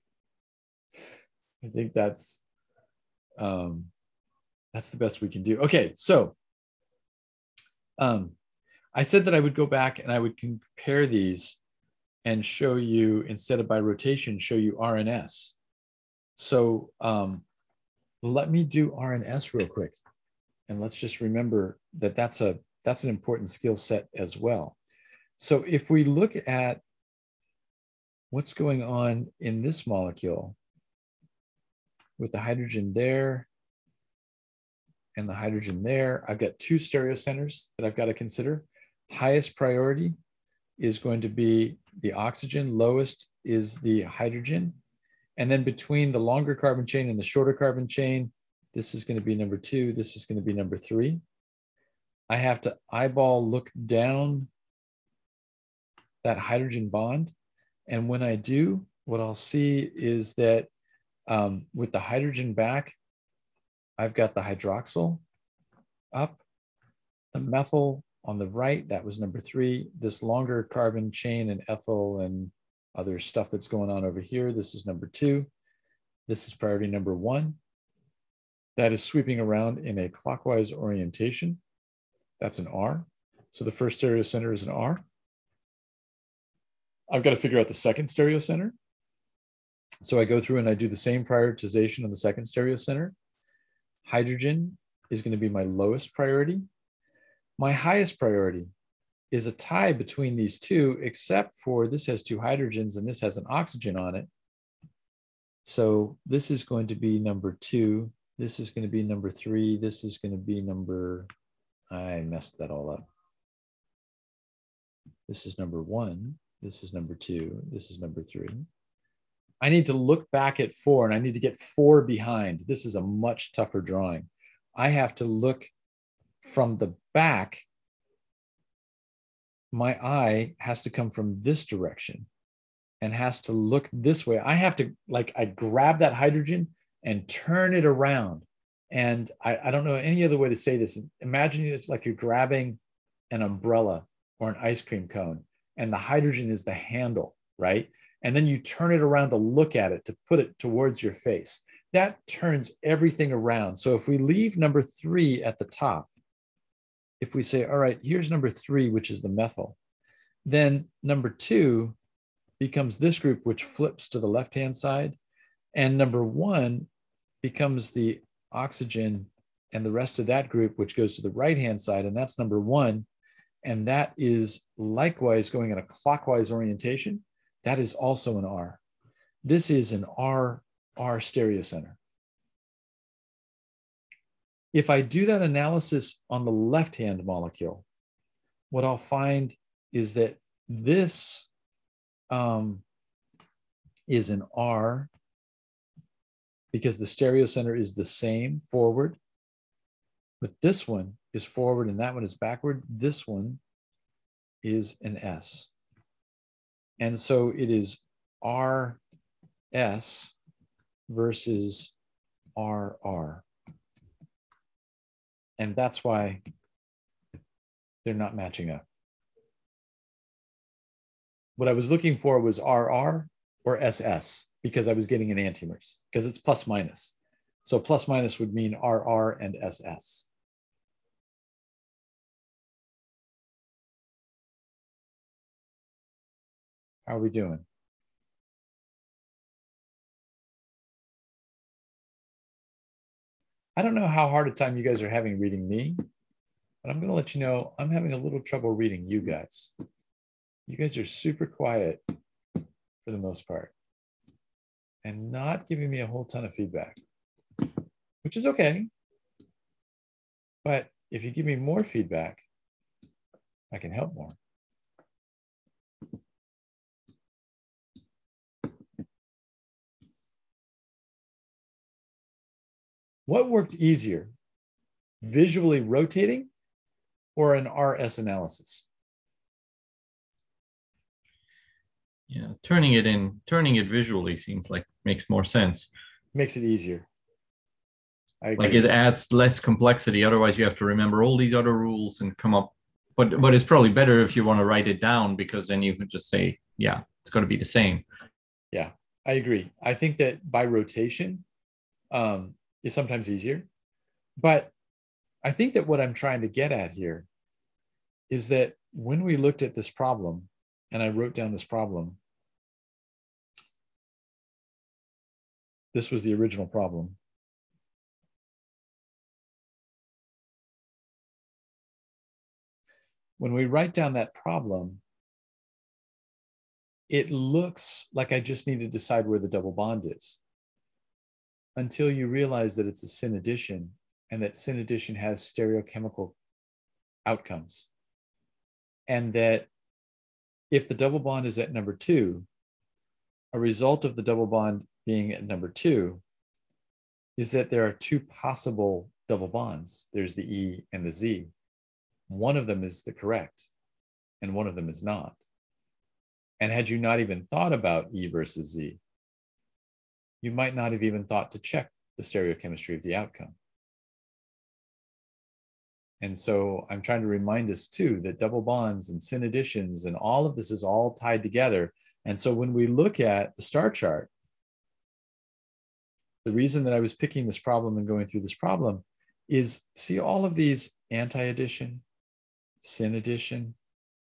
A: I think that's the best we can do. Okay, so I said that I would go back and I would compare these and show you, instead of by rotation, show you RNS. So let me do RNS real quick. And let's just remember that that's an important skill set as well. So if we look at what's going on in this molecule with the hydrogen there and the hydrogen there, I've got two stereocenters that I've got to consider. Highest priority is going to be the oxygen, lowest is the hydrogen. And then between the longer carbon chain and the shorter carbon chain, this is going to be number 2, this is going to be number 3. I have to eyeball look down that hydrogen bond. And when I do, what I'll see is that with the hydrogen back, I've got the hydroxyl up, the methyl on the right, that was number 3. This longer carbon chain and ethyl and other stuff that's going on over here, this is number 2. This is priority number 1. That is sweeping around in a clockwise orientation. That's an R. So the first stereocenter is an R. I've got to figure out the second stereocenter. So I go through and I do the same prioritization on the second stereocenter. Hydrogen is going to be my lowest priority. My highest priority is a tie between these two, except for this has 2 hydrogens and this has an oxygen on it. So this is going to be number 2. This is going to be number 3. This is going to be number, I messed that all up. This is number 1. This is number 2. This is number 3. I need to look back at 4 and I need to get 4 behind. This is a much tougher drawing. I have to look from the back. My eye has to come from this direction and has to look this way. I have to, like, I grab that hydrogen and turn it around. And I don't know any other way to say this. Imagine it's like you're grabbing an umbrella or an ice cream cone and the hydrogen is the handle, right? And then you turn it around to look at it, to put it towards your face. That turns everything around. So if we leave number 3 at the top, if we say, all right, here's number 3, which is the methyl, then number 2 becomes this group, which flips to the left-hand side. And number 1 becomes the oxygen and the rest of that group, which goes to the right-hand side. And that's number 1. And that is likewise going in a clockwise orientation. That is also an R. This is an R stereocenter. If I do that analysis on the left-hand molecule, what I'll find is that this is an R because the stereocenter is the same forward, but this one is forward and that one is backward. This one is an S. And so it is RS versus RR. And that's why they're not matching up. What I was looking for was RR or SS because I was getting enantiomers because it's plus minus. So plus minus would mean RR and SS. How are we doing? I don't know how hard a time you guys are having reading me, but I'm going to let you know I'm having a little trouble reading you guys. You guys are super quiet for the most part and not giving me a whole ton of feedback, which is okay. But if you give me more feedback, I can help more. What worked easier, visually rotating or an RS analysis?
B: Yeah, turning it visually seems like makes more sense.
A: Makes it easier. I agree.
B: Like it adds less complexity. Otherwise, you have to remember all these other rules and come up. But it's probably better if you want to write it down because then you can just say, yeah, it's going to be the same.
A: Yeah, I agree. I think that by rotation is sometimes easier. But I think that what I'm trying to get at here is that when we looked at this problem, and I wrote down this problem, this was the original problem. When we write down that problem, it looks like I just need to decide where the double bond is, until you realize that it's a syn addition, and that syn addition has stereochemical outcomes. And that if the double bond is at number 2, a result of the double bond being at number 2 is that there are 2 possible double bonds. There's the E and the Z. One of them is the correct, and one of them is not. And had you not even thought about E versus Z, you might not have even thought to check the stereochemistry of the outcome. And so I'm trying to remind us too that double bonds and syn additions and all of this is all tied together. And so when we look at the star chart, the reason that I was picking this problem and going through this problem is see all of these anti-addition, syn addition,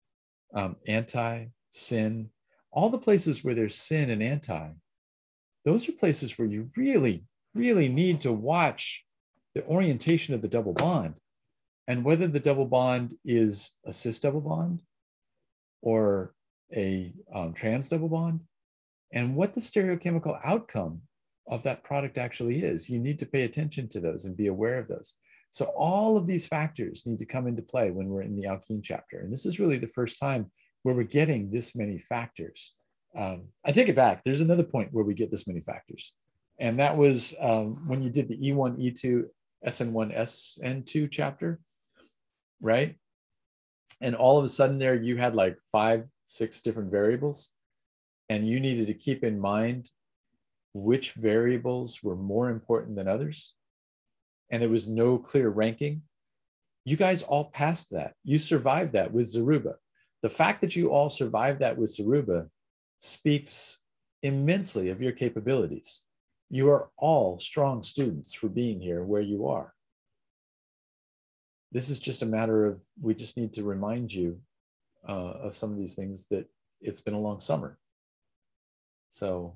A: anti-syn, all the places where there's syn and anti, those are places where you really, really need to watch the orientation of the double bond and whether the double bond is a cis double bond or a trans double bond and what the stereochemical outcome of that product actually is. You need to pay attention to those and be aware of those. So all of these factors need to come into play when we're in the alkene chapter. And this is really the first time where we're getting this many factors. I take it back. There's another point where we get this many factors. And that was when you did the E1, E2, SN1, SN2 chapter, right? And all of a sudden there you had like 5, 6 different variables. And you needed to keep in mind which variables were more important than others. And there was no clear ranking. You guys all passed that. You survived that with Zoruba. The fact that you all survived that with Zoruba speaks immensely of your capabilities. You are all strong students for being here where you are. This is just a matter of, we just need to remind you of some of these things, that it's been a long summer. So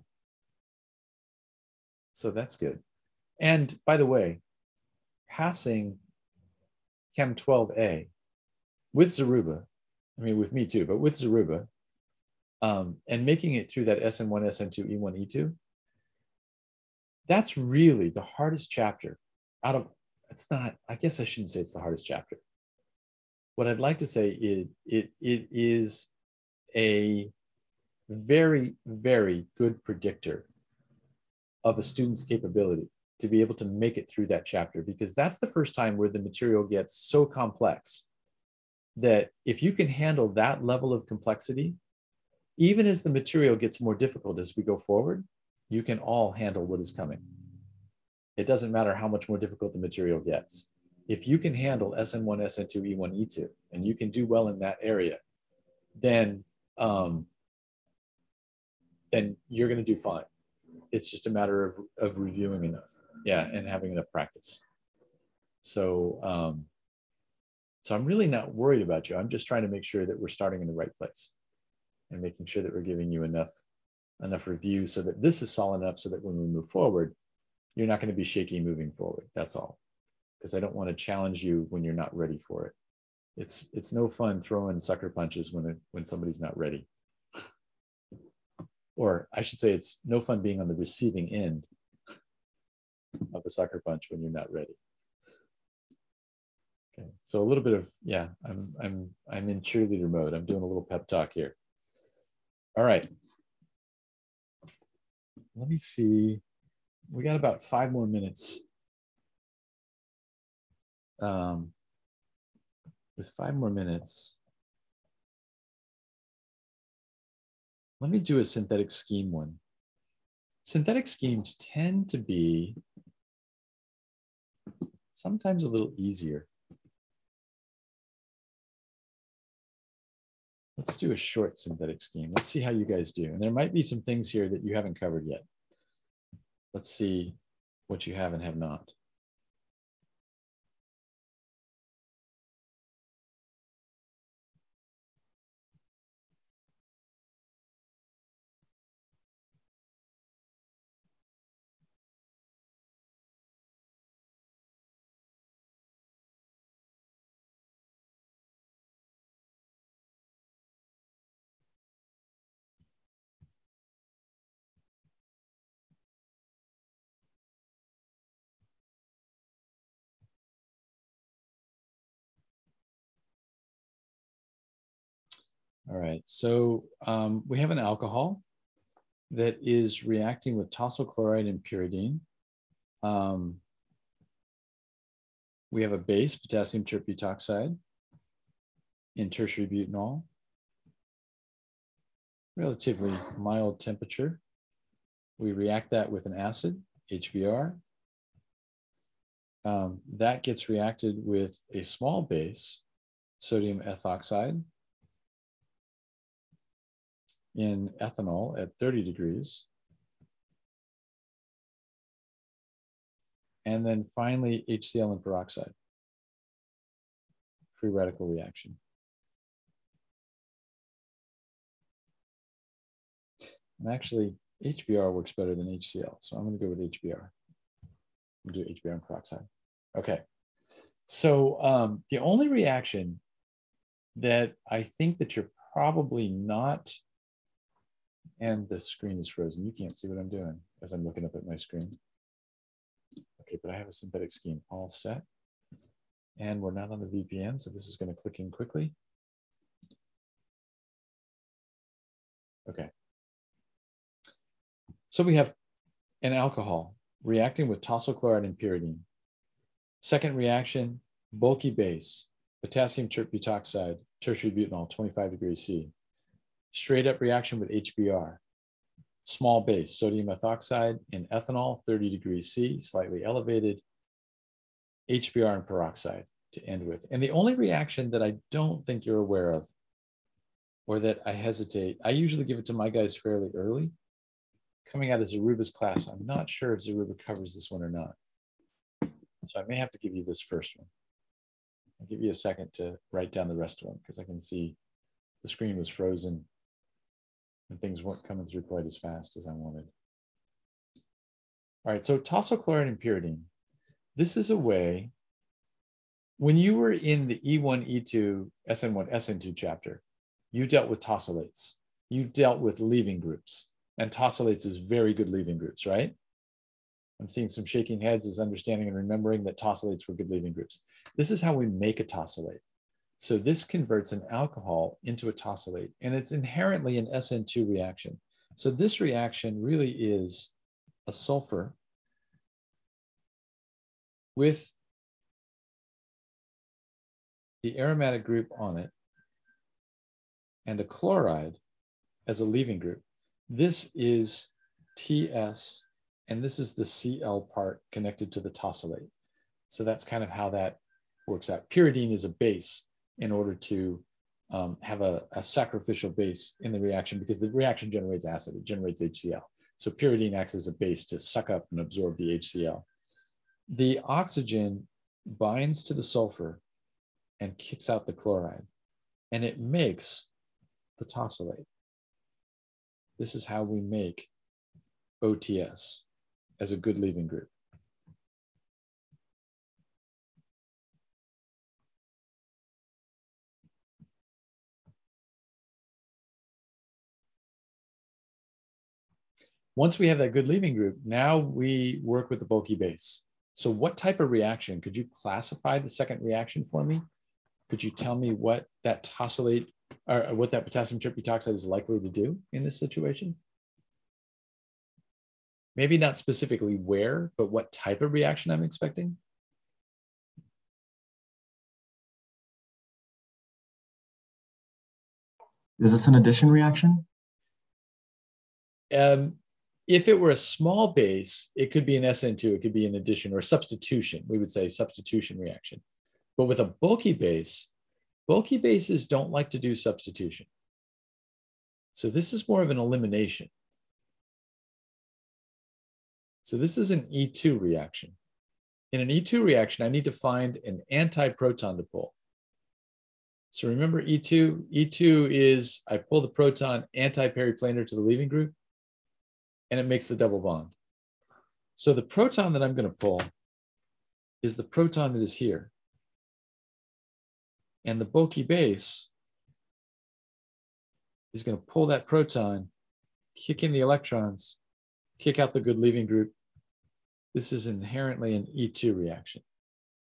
A: that's good. And by the way, passing Chem 12A with Zoruba, I mean, with me too, but with Zoruba, and making it through that SN1, SN2, E1, E2, that's really the hardest chapter out of, it's not, I guess I shouldn't say it's the hardest chapter. What I'd like to say is it is a very, very good predictor of a student's capability to be able to make it through that chapter, because that's the first time where the material gets so complex that if you can handle that level of complexity, even as the material gets more difficult as we go forward, you can all handle what is coming. It doesn't matter how much more difficult the material gets. If you can handle SN1, SN2, E1, E2, and you can do well in that area, then you're going to do fine. It's just a matter of reviewing enough, yeah, and having enough practice. So I'm really not worried about you. I'm just trying to make sure that we're starting in the right place and making sure that we're giving you enough review so that this is solid enough so that when we move forward, you're not going to be shaky moving forward. That's all. Because I don't want to challenge you when you're not ready for it. It's no fun throwing sucker punches when somebody's not ready. Or I should say, it's no fun being on the receiving end of a sucker punch when you're not ready. Okay, so a little bit of, yeah, I'm in cheerleader mode. I'm doing a little pep talk here. All right. Let me see. We got about 5 more minutes. With 5 more minutes, let me do a synthetic scheme one. Synthetic schemes tend to be sometimes a little easier. Let's do a short synthetic scheme. Let's see how you guys do. And there might be some things here that you haven't covered yet. Let's see what you have and have not. All right, so we have an alcohol that is reacting with tosyl chloride and pyridine. We have a base, potassium terbutoxide, in tertiary butanol. Relatively mild temperature. We react that with an acid, HBr. That gets reacted with a small base, sodium ethoxide, in ethanol at 30 degrees. And then finally, HCl and peroxide, free radical reaction. And actually, HBr works better than HCl, so I'm going to go with HBr. We'll do HBr and peroxide. Okay, so the only reaction that I think that you're probably not, and the screen is frozen. You can't see what I'm doing as I'm looking up at my screen. Okay, but I have a synthetic scheme all set. And we're not on the VPN, so this is going to click in quickly. Okay. So we have an alcohol reacting with tosyl chloride and pyridine. Second reaction, bulky base, potassium terbutoxide, tertiary butanol, 25 degrees C. Straight up reaction with HBr. Small base, sodium ethoxide in ethanol, 30 degrees C, slightly elevated. HBr and peroxide to end with. And the only reaction that I don't think you're aware of, or that I hesitate, I usually give it to my guys fairly early. Coming out of Zaruba's class, I'm not sure if Zaruba covers this one or not. So I may have to give you this first one. I'll give you a second to write down the rest of them because I can see the screen was frozen and things weren't coming through quite as fast as I wanted. All right, so tosyl chloride and pyridine. This is a way, when you were in the E1, E2, SN1, SN2 chapter, you dealt with tosylates. You dealt with leaving groups. And tosylates is very good leaving groups, right? I'm seeing some shaking heads as understanding and remembering that tosylates were good leaving groups. This is how we make a tosylate. So this converts an alcohol into a tosylate, and it's inherently an SN2 reaction. So this reaction really is a sulfur with the aromatic group on it and a chloride as a leaving group. This is TS, and this is the Cl part connected to the tosylate. So that's kind of how that works out. Pyridine is a base in order to have a sacrificial base in the reaction because the reaction generates acid, it generates HCl. So pyridine acts as a base to suck up and absorb the HCl. The oxygen binds to the sulfur and kicks out the chloride, and it makes the tosylate. This is how we make OTS as a good leaving group. Once we have that good leaving group, now we work with the bulky base. So what type of reaction, could you classify the second reaction for me? Could you tell me what that tosylate or what that potassium terbutoxide is likely to do in this situation? Maybe not specifically where, but what type of reaction I'm expecting?
D: Is this an addition reaction?
A: If it were a small base, it could be an SN2, it could be an addition or substitution. We would say substitution reaction. But with a bulky bases don't like to do substitution. So this is more of an elimination. So this is an E2 reaction. In an E2 reaction, I need to find an antiproton to pull. So remember E2? E2 is I pull the proton anti-periplanar to the leaving group, and it makes the double bond. So the proton that I'm going to pull is the proton that is here. And the bulky base is going to pull that proton, kick in the electrons, kick out the good leaving group. This is inherently an E2 reaction.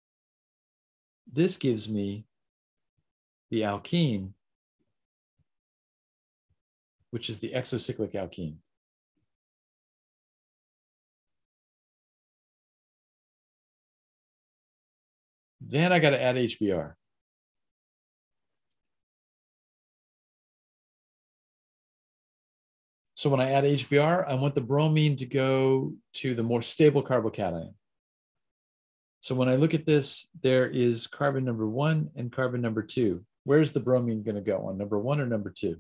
A: This gives me the alkene which is the exocyclic alkene. Then I got to add HBr. So when I add HBr, I want the bromine to go to the more stable carbocation. So when I look at this, there is carbon number 1 and carbon number 2. Where's the bromine going to go, on number 1 or number 2?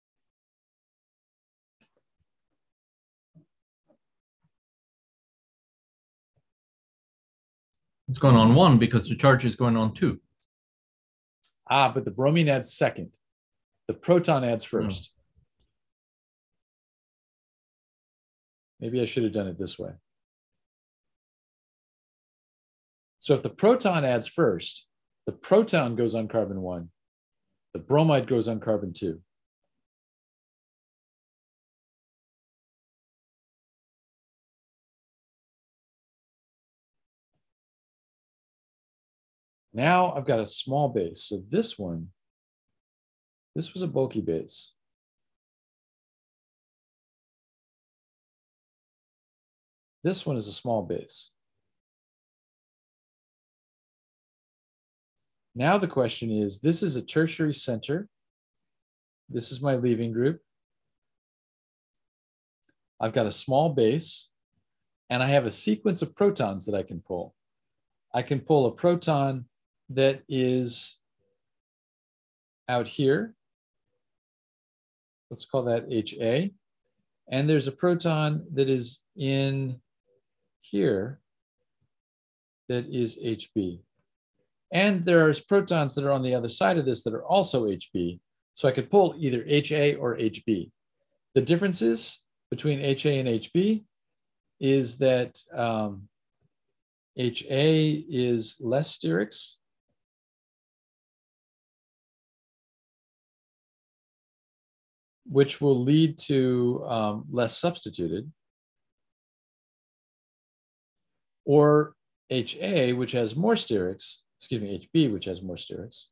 B: It's going on 1 because the charge is going on 2.
A: Ah, but the bromine adds second. The proton adds first. Maybe I should have done it this way. So if the proton adds first, the proton goes on carbon 1. The bromide goes on carbon 2. Now I've got a small base. So this one, this was a bulky base. This one is a small base. Now the question is, this is a tertiary center. This is my leaving group. I've got a small base, and I have a sequence of protons that I can pull. I can pull a proton that is out here. Let's call that HA. And there's a proton that is in here that is HB. And there's protons that are on the other side of this that are also HB. So I could pull either HA or HB. The differences between HA and HB is that HA is less sterics. Which will lead to less substituted. Or HA, which has more sterics, excuse me, HB, which has more sterics,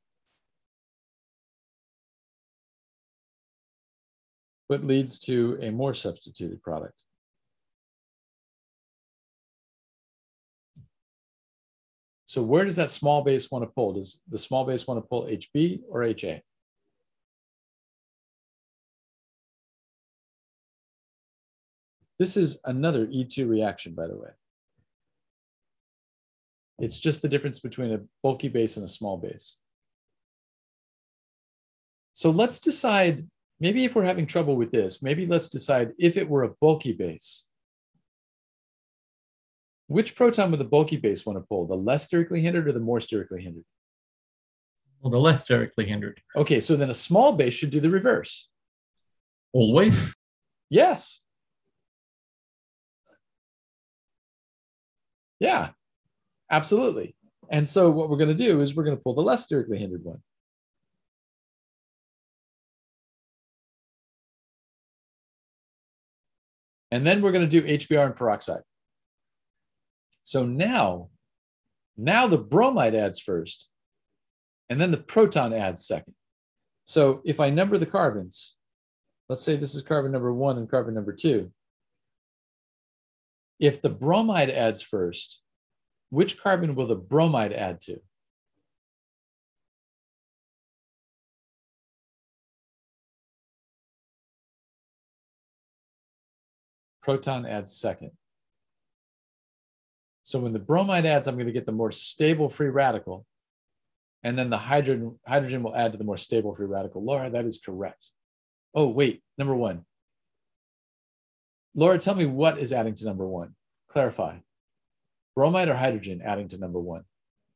A: but leads to a more substituted product. So where does that small base want to pull? Does the small base want to pull HB or HA? This is another E2 reaction, by the way. It's just the difference between a bulky base and a small base. So let's decide, maybe if we're having trouble with this, maybe let's decide if it were a bulky base. Which proton would the bulky base want to pull? The less sterically hindered or the more sterically hindered?
B: Well, the less sterically hindered.
A: Okay, so then a small base should do the reverse.
B: Always?
A: Yes. Yeah, absolutely. And so what we're going to do is we're going to pull the less sterically hindered one. And then we're going to do HBr and peroxide. So now the bromide adds first, and then the proton adds second. So if I number the carbons, let's say this is carbon number 1 and carbon number 2. If the bromide adds first, which carbon will the bromide add to? Proton adds second. So when the bromide adds, I'm going to get the more stable free radical. And then the hydrogen will add to the more stable free radical. Laura, that is correct. Oh, wait, number 1. Laura, tell me what is adding to number 1. Clarify. Bromide or hydrogen adding to number 1?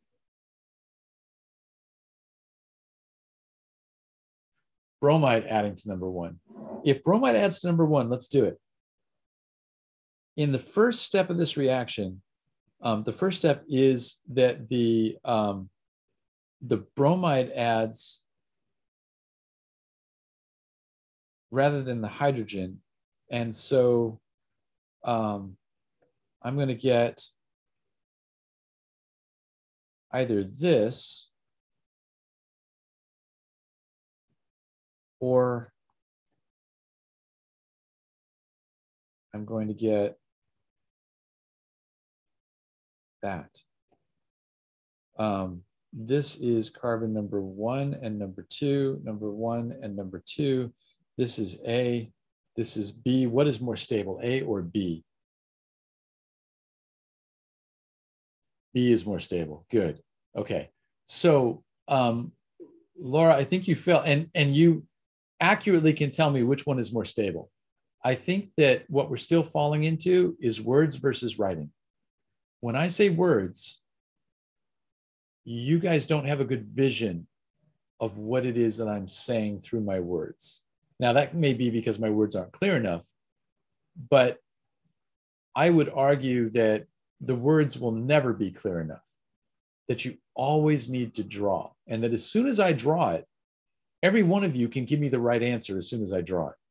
A: Bromide adding to number 1. If bromide adds to number 1, let's do it. In the first step of this reaction, the first step is that the bromide adds rather than the hydrogen. And so I'm going to get either this or I'm going to get that. This is carbon number 1 and number 2, number 1 and number 2. This is A, this is B. What is more stable, A or B? B is more stable. Good. Okay. So, Laura, I think you fell, and you accurately can tell me which one is more stable. I think that what we're still falling into is words versus writing. When I say words, you guys don't have a good vision of what it is that I'm saying through my words. Now, that may be because my words aren't clear enough, but I would argue that the words will never be clear enough, that you always need to draw, and that as soon as I draw it, every one of you can give me the right answer as soon as I draw it.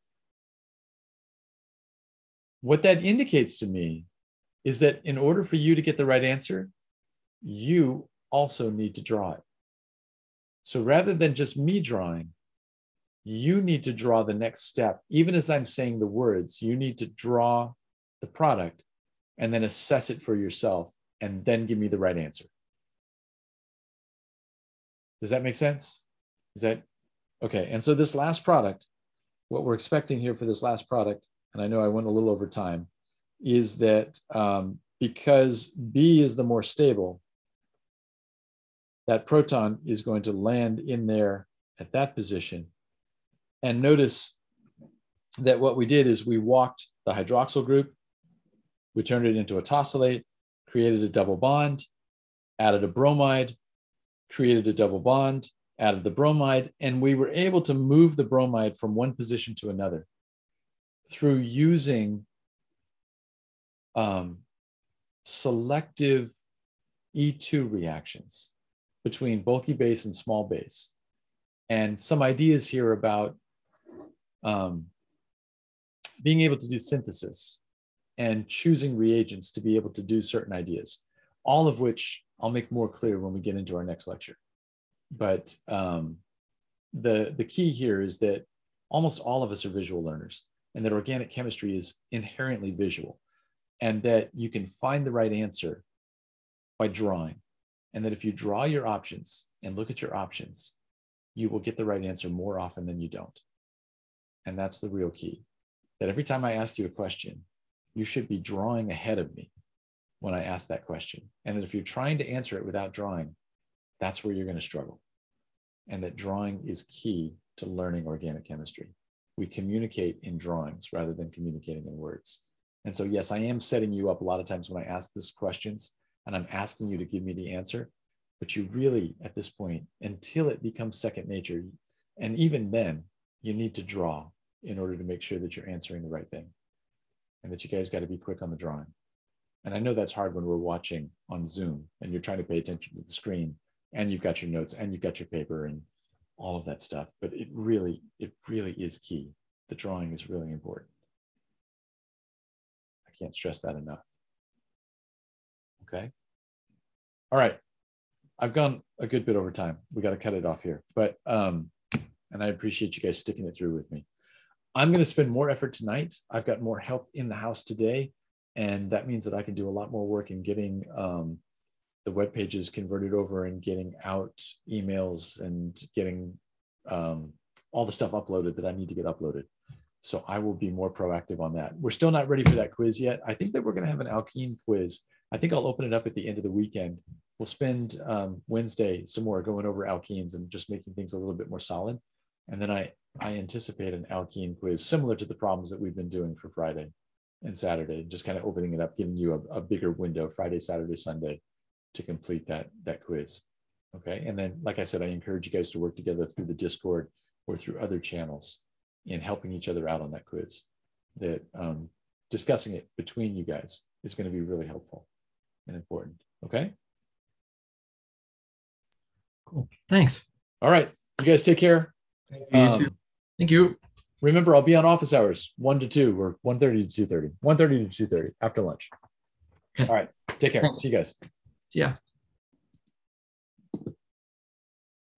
A: What that indicates to me is that in order for you to get the right answer, you also need to draw it. So rather than just me drawing, you need to draw the next step. Even as I'm saying the words, you need to draw the product and then assess it for yourself and then give me the right answer. Does that make sense? Is that okay? And so this last product, what we're expecting here for this last product, and I know I went a little over time, is that because B is the more stable, that proton is going to land in there at that position. And notice that what we did is we walked the hydroxyl group, we turned it into a tosylate, created a double bond, added a bromide, created a double bond, added the bromide, and we were able to move the bromide from one position to another through using selective E2 reactions between bulky base and small base. And some ideas here about being able to do synthesis and choosing reagents to be able to do certain ideas, all of which I'll make more clear when we get into our next lecture. But the key here is that almost all of us are visual learners, and that organic chemistry is inherently visual, and that you can find the right answer by drawing. And that if you draw your options and look at your options, you will get the right answer more often than you don't. And that's the real key. That every time I ask you a question, you should be drawing ahead of me when I ask that question. And that if you're trying to answer it without drawing, that's where you're going to struggle. And that drawing is key to learning organic chemistry. We communicate in drawings rather than communicating in words. And so, yes, I am setting you up a lot of times when I ask these questions, and I'm asking you to give me the answer, but you really, at this point, until it becomes second nature, and even then, you need to draw in order to make sure that you're answering the right thing, and that you guys got to be quick on the drawing. And I know that's hard when we're watching on Zoom and you're trying to pay attention to the screen and you've got your notes and you've got your paper and all of that stuff, but it really is key. The drawing is really important. I can't stress that enough. Okay. All right. I've gone a good bit over time. We got to cut it off here, but, and I appreciate you guys sticking it through with me. I'm going to spend more effort tonight. I've got more help in the house today, and that means that I can do a lot more work in getting the web pages converted over and getting out emails and getting all the stuff uploaded that I need to get uploaded. So I will be more proactive on that. We're still not ready for that quiz yet. I think that we're going to have an alkene quiz. I think I'll open it up at the end of the weekend. We'll spend Wednesday some more going over alkenes and just making things a little bit more solid. And then I anticipate an alkene quiz similar to the problems that we've been doing for Friday and Saturday, just kind of opening it up, giving you a bigger window, Friday, Saturday, Sunday, to complete that quiz. Okay. And then, like I said, I encourage you guys to work together through the Discord or through other channels in helping each other out on that quiz. That discussing it between you guys is going to be really helpful and important. Okay.
B: Cool. Thanks.
A: All right. You guys take care.
D: You too.
B: Thank you.
A: Remember, I'll be on office hours 1 to 2 or 1:30 to 2:30, 1:30 to 2:30 after lunch.
B: Okay.
A: All right. Take care.
B: Thanks.
A: See you guys.
B: Yeah.